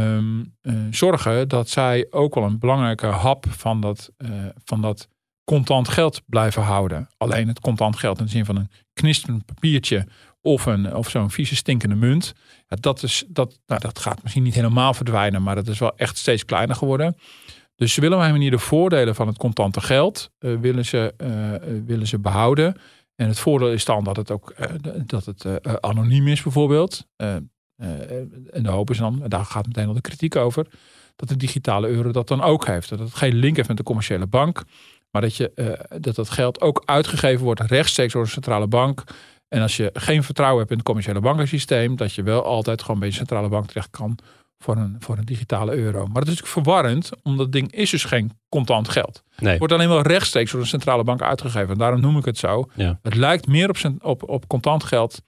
zorgen dat zij ook wel een belangrijke hap van dat contant geld blijven houden. Alleen het contant geld in de zin van een knisterend papiertje of zo'n vieze stinkende munt. Ja, dat gaat misschien niet helemaal verdwijnen, maar dat is wel echt steeds kleiner geworden. Dus ze willen op een manier de voordelen van het contante geld willen ze behouden. En het voordeel is dan dat het anoniem is bijvoorbeeld. En de hoop is dan, daar gaat meteen al de kritiek over, dat de digitale euro dat dan ook heeft. Dat het geen link heeft met de commerciële bank. Maar dat geld ook uitgegeven wordt rechtstreeks door de centrale bank. En als je geen vertrouwen hebt in het commerciële bankensysteem, dat je wel altijd gewoon bij de centrale bank terecht kan voor een digitale euro. Maar dat is natuurlijk verwarrend, omdat het ding is dus geen contant geld. Nee. Het wordt alleen wel rechtstreeks door de centrale bank uitgegeven. En daarom noem ik het zo. Ja. Het lijkt meer op contant geld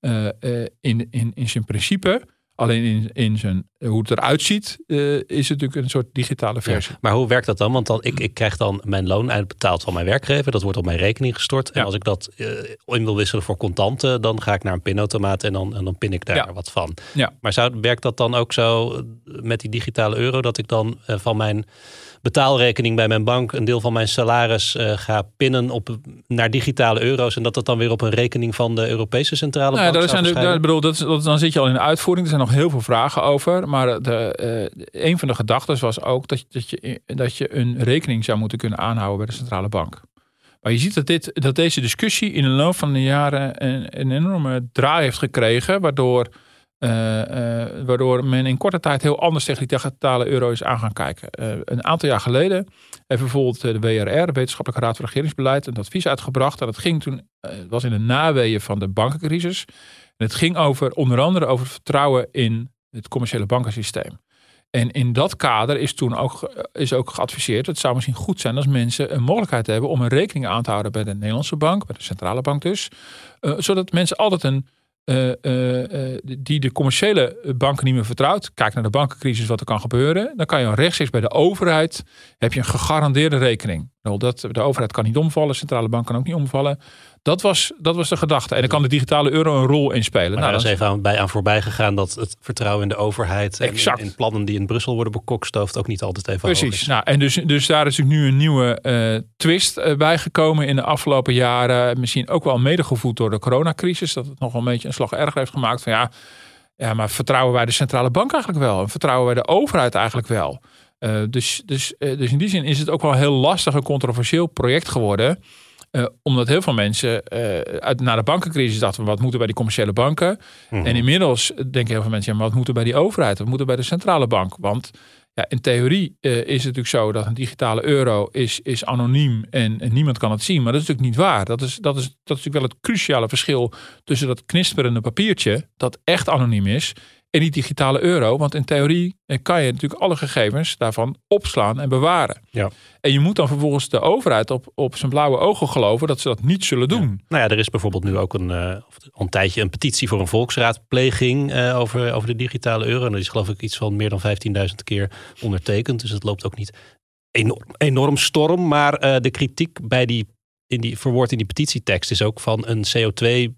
in zijn principe. Alleen in hoe het eruit ziet, is het natuurlijk een soort digitale versie. Ja, maar hoe werkt dat dan? Want ik krijg dan mijn loon uitbetaald van mijn werkgever. Dat wordt op mijn rekening gestort. En als ik dat in wil wisselen voor contanten, dan ga ik naar een pinautomaat en dan pin ik daar wat van. Ja. Maar werkt dat dan ook zo met die digitale euro, dat ik dan van mijn betaalrekening bij mijn bank een deel van mijn salaris ga pinnen naar digitale euro's en dat dan weer op een rekening van de Europese Centrale Bank dan zit je al in de uitvoering. Er zijn nog heel veel vragen over. Maar een van de gedachten was ook dat je een rekening zou moeten kunnen aanhouden bij de Centrale Bank. Maar je ziet dat deze discussie in de loop van de jaren een enorme draai heeft gekregen, waardoor men in korte tijd heel anders tegen die digitale euro is aan gaan kijken. Een aantal jaar geleden heeft bijvoorbeeld de WRR, de Wetenschappelijke Raad voor Regeringsbeleid, een advies uitgebracht. En dat ging toen, was in de naweeën van de bankencrisis. En het ging onder andere over het vertrouwen in het commerciële bankensysteem. En in dat kader is ook geadviseerd, het zou misschien goed zijn als mensen een mogelijkheid hebben om een rekening aan te houden bij de Nederlandse bank, bij de centrale bank dus. Zodat mensen altijd die de commerciële banken niet meer vertrouwt. Kijk naar de bankencrisis, wat er kan gebeuren. Dan kan je rechtstreeks bij de overheid, heb je een gegarandeerde rekening. De overheid kan niet omvallen, de centrale bank kan ook niet omvallen. Dat was de gedachte. En dan kan de digitale euro een rol in spelen. Maar daar is even aan voorbij gegaan dat het vertrouwen in de overheid en in plannen die in Brussel worden bekokstoofd ook niet altijd even hoog is. Nou, en dus daar is nu een nieuwe twist bijgekomen in de afgelopen jaren. Misschien ook wel medegevoed door de coronacrisis. Dat het nog wel een beetje een slag erger heeft gemaakt van ja, maar vertrouwen wij de centrale bank eigenlijk wel? En vertrouwen wij de overheid eigenlijk wel? Dus in die zin is het ook wel een heel lastig en controversieel project geworden. Omdat heel veel mensen na de bankencrisis dachten, wat moeten bij die commerciële banken? Mm-hmm. En inmiddels denken heel veel mensen, wat moeten bij die overheid? Wat moeten bij de centrale bank? Want in theorie is het natuurlijk zo dat een digitale euro is anoniem en niemand kan het zien. Maar dat is natuurlijk niet waar. Dat is natuurlijk wel het cruciale verschil tussen dat knisperende papiertje, dat echt anoniem is, en die digitale euro. Want in theorie kan je natuurlijk alle gegevens daarvan opslaan en bewaren. Ja. En je moet dan vervolgens de overheid op zijn blauwe ogen geloven dat ze dat niet zullen doen. Ja. Nou ja, er is bijvoorbeeld nu ook een tijdje een petitie voor een volksraadpleging over de digitale euro. En dat is geloof ik iets van meer dan 15.000 keer ondertekend. Dus het loopt ook niet enorm storm. Maar de kritiek verwoord in die petitietekst is ook van een CO2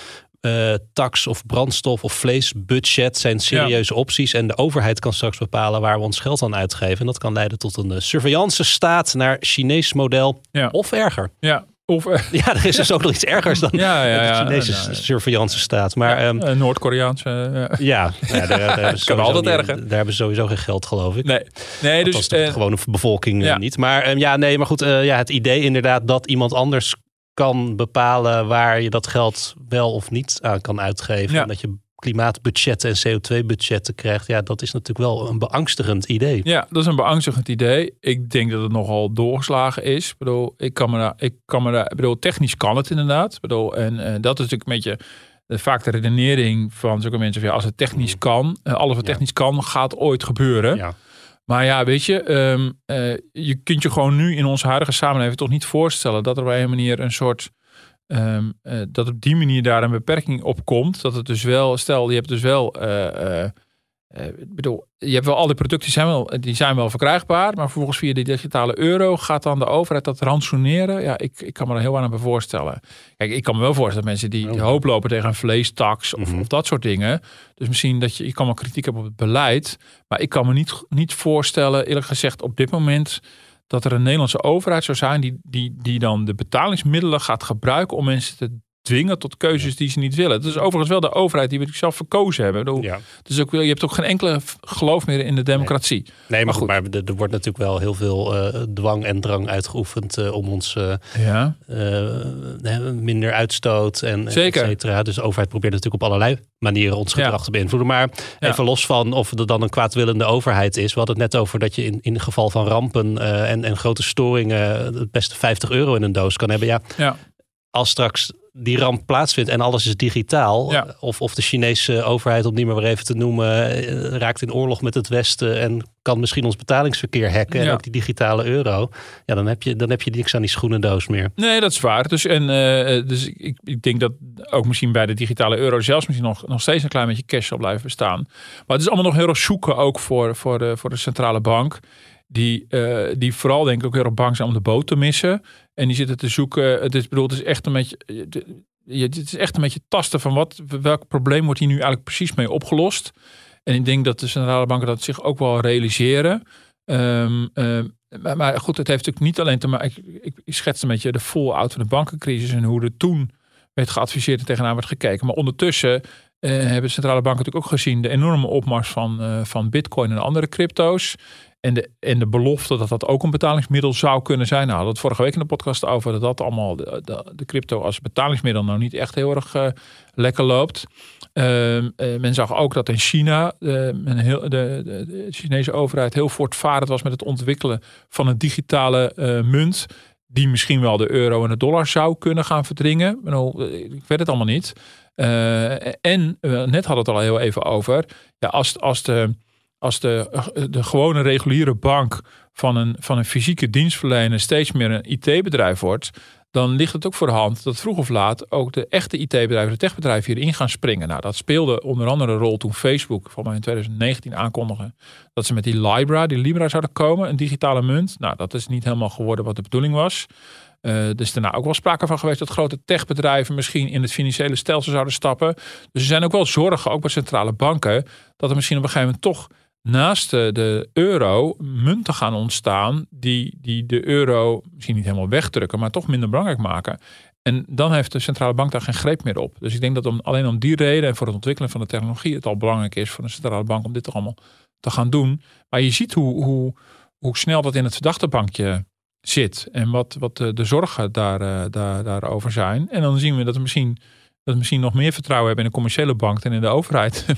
tax of brandstof of vleesbudget zijn serieuze opties. En de overheid kan straks bepalen waar we ons geld aan uitgeven. En dat kan leiden tot een surveillance staat naar Chinees model of erger. Ja. Ja, er is dus ook nog iets ergers dan de Chinese surveillance staat. Maar Noord-Koreaanse. Daar kan altijd erger. Daar hebben ze sowieso geen geld, geloof ik. Nee, dus de gewone bevolking niet. Maar maar goed, het idee inderdaad dat iemand anders kan bepalen waar je dat geld wel of niet aan kan uitgeven. Ja. En dat je klimaatbudgetten en CO2-budgetten krijgt. Ja, dat is natuurlijk wel een beangstigend idee. Ja, dat is een beangstigend idee. Ik denk dat het nogal doorgeslagen is. Ik bedoel, technisch kan het inderdaad. En dat is natuurlijk een beetje vaak de redenering van zulke mensen. Van, als het technisch kan, alles wat technisch kan, gaat ooit gebeuren. Ja. Maar ja, weet je, je kunt je gewoon nu in onze huidige samenleving toch niet voorstellen dat er op een manier een soort dat op die manier daar een beperking op komt. Dat het dus wel, stel, je hebt dus wel, je hebt wel al die producten die zijn wel verkrijgbaar, maar vervolgens via die digitale euro gaat dan de overheid dat rantsoeneren. Ja, ik kan me er heel weinig bij voorstellen. Kijk, ik kan me wel voorstellen dat mensen die hoop lopen tegen een vleestaks of dat soort dingen. Dus misschien dat je kan wel kritiek hebben op het beleid, maar ik kan me niet voorstellen, eerlijk gezegd, op dit moment dat er een Nederlandse overheid zou zijn die dan de betalingsmiddelen gaat gebruiken om mensen te dwingen tot keuzes die ze niet willen. Het is overigens wel de overheid die we zelf verkozen hebben. Dus ook, je hebt ook geen enkele geloof meer in de democratie. Nee, maar goed. Maar er wordt natuurlijk wel heel veel dwang en drang uitgeoefend om ons minder uitstoot en et cetera. Dus de overheid probeert natuurlijk op allerlei manieren ons gedrag te beïnvloeden. Maar even los van of er dan een kwaadwillende overheid is. We hadden het net over dat je in het geval van rampen en grote storingen het beste €50 in een doos kan hebben. Ja. Als straks die ramp plaatsvindt en alles is digitaal, of de Chinese overheid, om die maar weer even te noemen, raakt in oorlog met het Westen en kan misschien ons betalingsverkeer hacken en ook die digitale euro, dan heb je niks aan die schoenendoos meer. Nee, dat is waar. Dus ik denk dat ook misschien bij de digitale euro zelfs misschien nog steeds een klein beetje cash zal blijven bestaan. Maar het is allemaal nog heel erg zoeken ook voor de centrale bank. Die vooral denk ik ook heel erg bang zijn om de boot te missen. En die zitten te zoeken. Het is echt een beetje tasten van welk probleem wordt hier nu eigenlijk precies mee opgelost. En ik denk dat de centrale banken dat zich ook wel realiseren. Maar goed, het heeft natuurlijk niet alleen te maken. Ik schets een beetje de fallout van de bankencrisis en hoe er toen werd geadviseerd en tegenaan werd gekeken. Maar ondertussen hebben centrale banken natuurlijk ook gezien de enorme opmars van Bitcoin en andere crypto's. En de belofte dat ook een betalingsmiddel zou kunnen zijn. Nou, we hadden het vorige week in de podcast over dat allemaal de crypto als betalingsmiddel nou niet echt heel erg lekker loopt. Men zag ook dat in China de Chinese overheid heel voortvarend was met het ontwikkelen van een digitale munt die misschien wel de euro en de dollar zou kunnen gaan verdringen. Ik weet het allemaal niet. Net hadden we het al heel even over. Ja, als de gewone reguliere bank van een fysieke dienstverlener steeds meer een IT-bedrijf wordt, dan ligt het ook voor de hand dat vroeg of laat ook de echte IT-bedrijven, de techbedrijven hierin gaan springen. Nou, dat speelde onder andere een rol toen Facebook, volgens mij in 2019 aankondigde dat ze met die Libra zouden komen, een digitale munt. Nou, dat is niet helemaal geworden wat de bedoeling was. Er is daarna ook wel sprake van geweest dat grote techbedrijven misschien in het financiële stelsel zouden stappen. Dus er zijn ook wel zorgen, ook bij centrale banken, dat er misschien op een gegeven moment toch naast de euro munten gaan ontstaan die de euro misschien niet helemaal wegdrukken, maar toch minder belangrijk maken. En dan heeft de centrale bank daar geen greep meer op. Dus ik denk dat alleen om die reden en voor het ontwikkelen van de technologie het al belangrijk is voor de centrale bank om dit toch allemaal te gaan doen. Maar je ziet hoe snel dat in het verdachtebankje zit en wat de zorgen daarover zijn. En dan zien we dat we misschien nog meer vertrouwen hebben in de commerciële bank dan in de overheid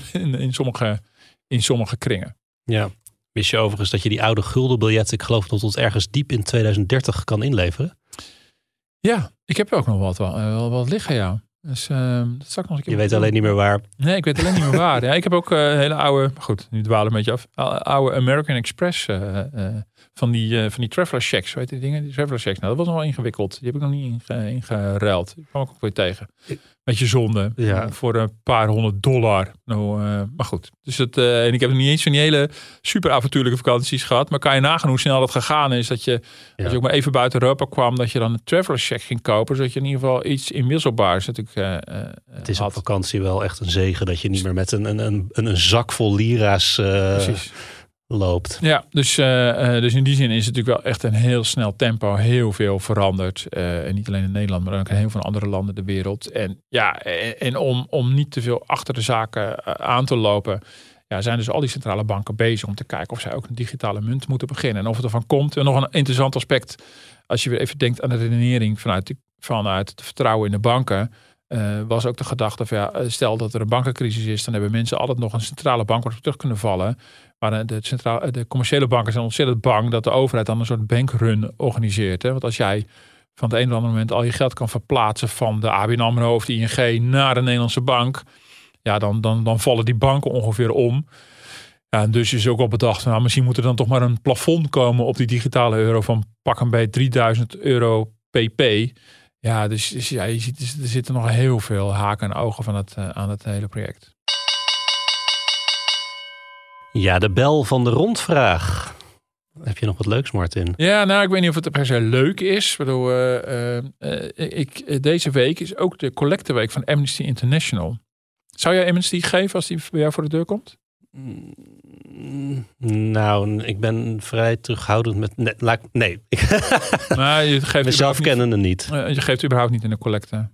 in sommige kringen. Ja. Wist je overigens dat je die oude guldenbiljetten, ik geloof tot ergens diep in 2030 kan inleveren? Ja, ik heb ook nog wat liggen, ja. Dus, dat zal ik nog een keer. Je weet alleen niet meer waar. Nee, ik weet alleen niet meer waar. Ja, ik heb ook hele oude, goed, nu dwalen we een beetje af. Oude American Express van die traveler checks, weet je die dingen? Die traveler checks, nou dat was nog wel ingewikkeld. Die heb ik nog niet ingeruild. Die kwam ik ook weer tegen. Met je zonde. Ja. Voor een paar $100. Nou, maar goed. Dus en ik heb niet eens van die hele super avontuurlijke vakanties gehad. Maar kan je nagaan hoe snel dat gegaan is. Dat je, als je ook maar even buiten Europa kwam, dat je dan een traveler check ging kopen. Zodat je in ieder geval iets inwisselbaars natuurlijk het is op vakantie wel echt een zegen dat je niet meer met een zak vol lira's loopt. Ja, dus in die zin is het natuurlijk wel echt een heel snel tempo, heel veel veranderd. En niet alleen in Nederland, maar ook in heel veel andere landen de wereld. En om niet te veel achter de zaken aan te lopen, zijn dus al die centrale banken bezig om te kijken of zij ook een digitale munt moeten beginnen. En of het ervan komt. En nog een interessant aspect, als je weer even denkt aan de redenering vanuit het vertrouwen in de banken, was ook de gedachte van stel dat er een bankencrisis is, dan hebben mensen altijd nog een centrale bank waar ze terug kunnen vallen. Maar de commerciële banken zijn ontzettend bang dat de overheid dan een soort bankrun organiseert. Hè? Want als jij van het een of andere moment al je geld kan verplaatsen van de ABN AMRO of de ING naar de Nederlandse bank, dan vallen die banken ongeveer om. Ja, en dus is ook al bedacht, misschien moet er dan toch maar een plafond komen op die digitale euro van pak een bij €3000 pp. Ja, dus je ziet, er zitten nog heel veel haken en ogen aan het hele project. Ja, de bel van de rondvraag. Heb je nog wat leuks, Martin? Ja, ik weet niet of het per se leuk is. Deze week is ook de collecteweek van Amnesty International. Zou jij Amnesty geven als die bij jou voor de deur komt? Nou, ik ben vrij terughoudend met... Nee. Je geeft mezelf kennende niet. Je geeft überhaupt niet in de collecte?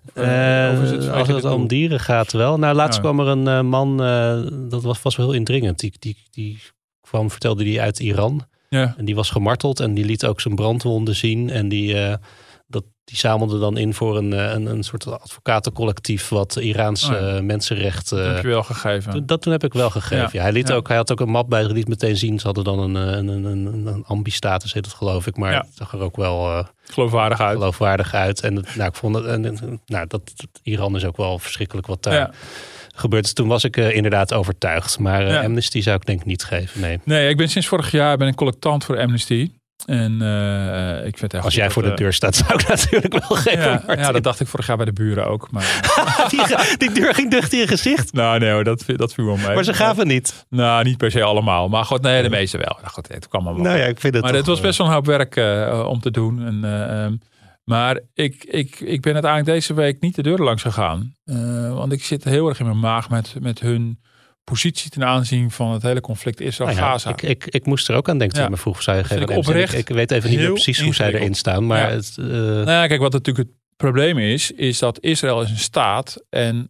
Als het om dieren gaat wel. Nou, laatst kwam er een man, dat was vast wel heel indringend. Die vertelde die uit Iran. Ja. En die was gemarteld en die liet ook zijn brandwonden zien. En die zamelde dan in voor een soort advocatencollectief wat Iraans mensenrechten. Dat heb je wel gegeven. Toen heb ik wel gegeven. Ja. Hij had ook een map bij, die liet meteen zien. Ze hadden dan een ambi-status, heet het geloof ik. Maar het zag er ook wel geloofwaardig uit. En ik vond dat Iran is ook wel verschrikkelijk wat daar gebeurt. Dus toen was ik inderdaad overtuigd. Maar Amnesty zou ik denk ik niet geven. Nee, ik ben sinds vorig jaar collectant voor Amnesty. En ik vind als jij voor de deur staat, zou ik natuurlijk wel geven. Ja, dat dacht ik vorig jaar bij de buren ook. Maar die deur ging dicht in je gezicht? Nou, nee, dat viel wel mee. Maar ze gaven niet? Nou, niet per se allemaal. Maar goed, de meeste wel. Nou, goed, het kwam allemaal. Nou ja, ik vind het maar het was best wel een hoop werk om te doen. Maar ik ben uiteindelijk deze week niet de deur langs gegaan. Want ik zit heel erg in mijn maag met hun positie ten aanzien van het hele conflict Israël-Gaza. Ik moest er ook aan denken toen me vroeg, zou je geven? Ik weet even niet meer precies hoe zij erin staan. Maar kijk, wat natuurlijk het probleem is dat Israël is een staat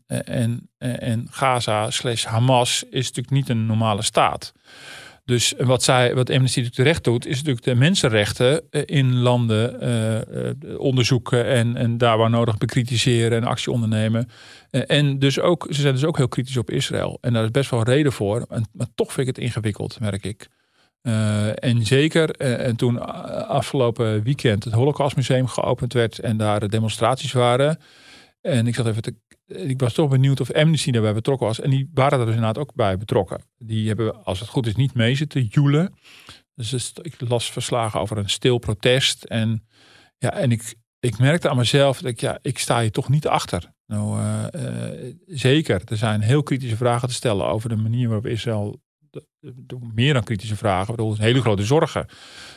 en Gaza/Hamas is natuurlijk niet een normale staat. Dus wat Amnesty terecht doet, is natuurlijk de mensenrechten in landen onderzoeken en daar waar nodig bekritiseren en actie ondernemen. En dus ook, ze zijn dus ook heel kritisch op Israël. En daar is best wel reden voor. Maar toch vind ik het ingewikkeld, merk ik. En zeker, en toen afgelopen weekend het Holocaustmuseum geopend werd en daar de demonstraties waren. En ik was toch benieuwd of Amnesty daarbij betrokken was. En die waren er dus inderdaad ook bij betrokken. Die hebben, als het goed is, niet mee zitten joelen. Dus ik las verslagen over een stil protest. En ik merkte aan mezelf dat ik sta hier toch niet achter. Nou, zeker, er zijn heel kritische vragen te stellen over de manier waarop Israël, meer dan kritische vragen, bedoel, hele grote zorgen.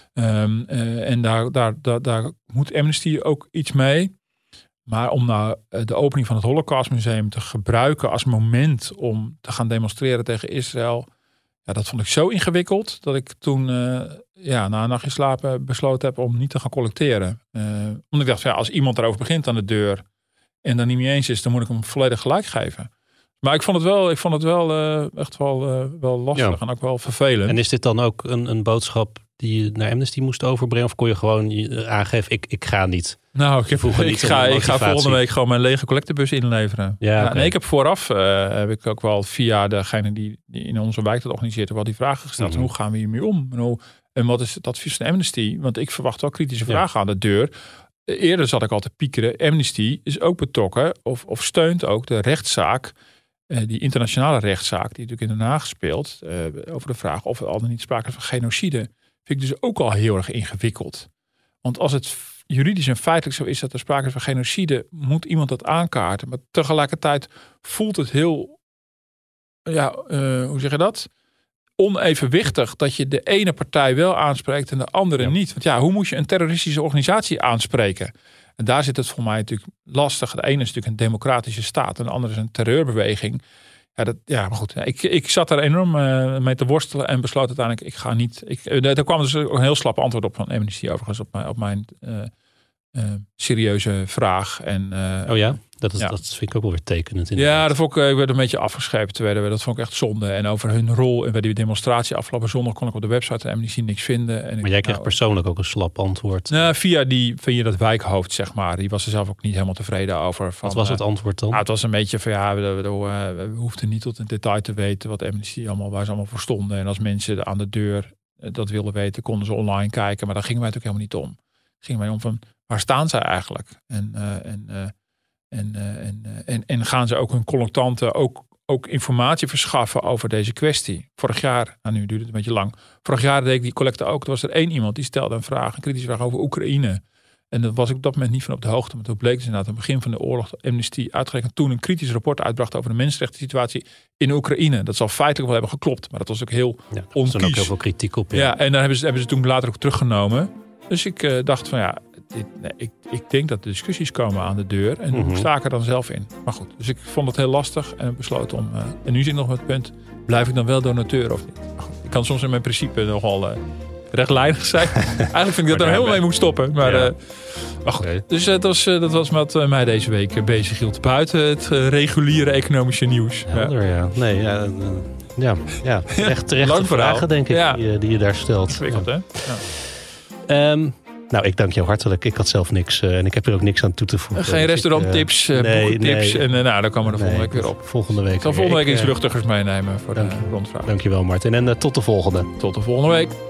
En daar moet Amnesty ook iets mee. Maar om nou de opening van het Holocaustmuseum te gebruiken als moment om te gaan demonstreren tegen Israël, dat vond ik zo ingewikkeld dat ik toen na een nachtje slapen besloten heb om niet te gaan collecteren. Omdat ik dacht, als iemand erover begint aan de deur en dan niet mee eens is, dan moet ik hem volledig gelijk geven. Maar ik vond het wel echt wel lastig en ook wel vervelend. En is dit dan ook een boodschap die je naar Amnesty moest overbrengen? Of kon je gewoon aangeven, ik ga niet? Nou, ik ga volgende week gewoon mijn lege collectebus inleveren. Nee, ik heb vooraf, heb ik ook wel via degene die in onze wijk dat organiseert, wel die vragen gesteld. Hoe gaan we hiermee om? En wat is het advies van Amnesty? Want ik verwacht wel kritische vragen aan de deur. Eerder zat ik al te piekeren. Amnesty is ook betrokken of steunt ook de rechtszaak. Die internationale rechtszaak die natuurlijk in Den Haag speelt. Over de vraag of er al dan niet sprake is van genocide. Vind ik dus ook al heel erg ingewikkeld. Want als het juridisch en feitelijk zo is dat er sprake is van genocide, moet iemand dat aankaarten. Maar tegelijkertijd voelt het heel, hoe zeg je dat? Onevenwichtig dat je de ene partij wel aanspreekt en de andere niet. Want hoe moet je een terroristische organisatie aanspreken? En daar zit het voor mij natuurlijk lastig. De ene is natuurlijk een democratische staat en de andere is een terreurbeweging. Maar goed. Ik zat daar enorm mee te worstelen en besloot uiteindelijk, ik ga niet. Daar kwam dus een heel slap antwoord op van Amnesty overigens op mijn serieuze vraag. En, dat vind ik ook wel weer tekenend. Ja, dat vond ik werd een beetje afgescheept. Dat vond ik echt zonde. En over hun rol en bij die demonstratie afgelopen zondag kon ik op de website van Amnesty niks vinden. Maar jij kreeg persoonlijk ook een slap antwoord. Via dat wijkhoofd, zeg maar. Die was er zelf ook niet helemaal tevreden over. Wat was het antwoord dan? Het was een beetje van we hoefden niet tot in detail te weten wat Amnesty waar ze allemaal voor stonden. En als mensen aan de deur dat wilden weten, konden ze online kijken. Maar daar gingen wij natuurlijk helemaal niet om. Het ging mij om van waar staan zij eigenlijk? En gaan ze ook hun collectanten ook informatie verschaffen over deze kwestie? Vorig jaar, nu duurt het een beetje lang. Vorig jaar deed ik die collecte ook. Er was er 1 iemand die stelde een kritische vraag over Oekraïne. En daar was ik op dat moment niet van op de hoogte. Maar toen bleek dus inderdaad aan het begin van de oorlog Amnesty uitgerekend toen een kritisch rapport uitbracht over de mensenrechten situatie in Oekraïne. Dat zal feitelijk wel hebben geklopt. Maar dat was ook heel onkies. Er was ook heel veel kritiek op. Ja, en daar hebben ze toen later ook teruggenomen. Dus ik dacht van ik denk dat de discussies komen aan de deur. En hoe sta ik er dan zelf in? Maar goed, dus ik vond het heel lastig en besloot om. En nu zit ik nog met het punt, blijf ik dan wel donateur of niet? Maar goed, ik kan soms in mijn principe nogal rechtlijnig zijn. Eigenlijk vind ik dat er helemaal mee moet stoppen. Maar goed, dus dat was wat mij deze week bezig hield. Buiten het reguliere economische nieuws. Helder, echt terechte vragen, denk ik, die je daar stelt. Ingewikkeld, hè? Ja. Ik dank jou hartelijk. Ik had zelf niks en ik heb er ook niks aan toe te voegen. Geen restauranttips, boekentips. En dan komen we de volgende week weer op. Volgende week. Ik zal volgende week iets luchtigers meenemen voor de rondvraag. Dankjewel, Martin. En tot de volgende. Tot de volgende week.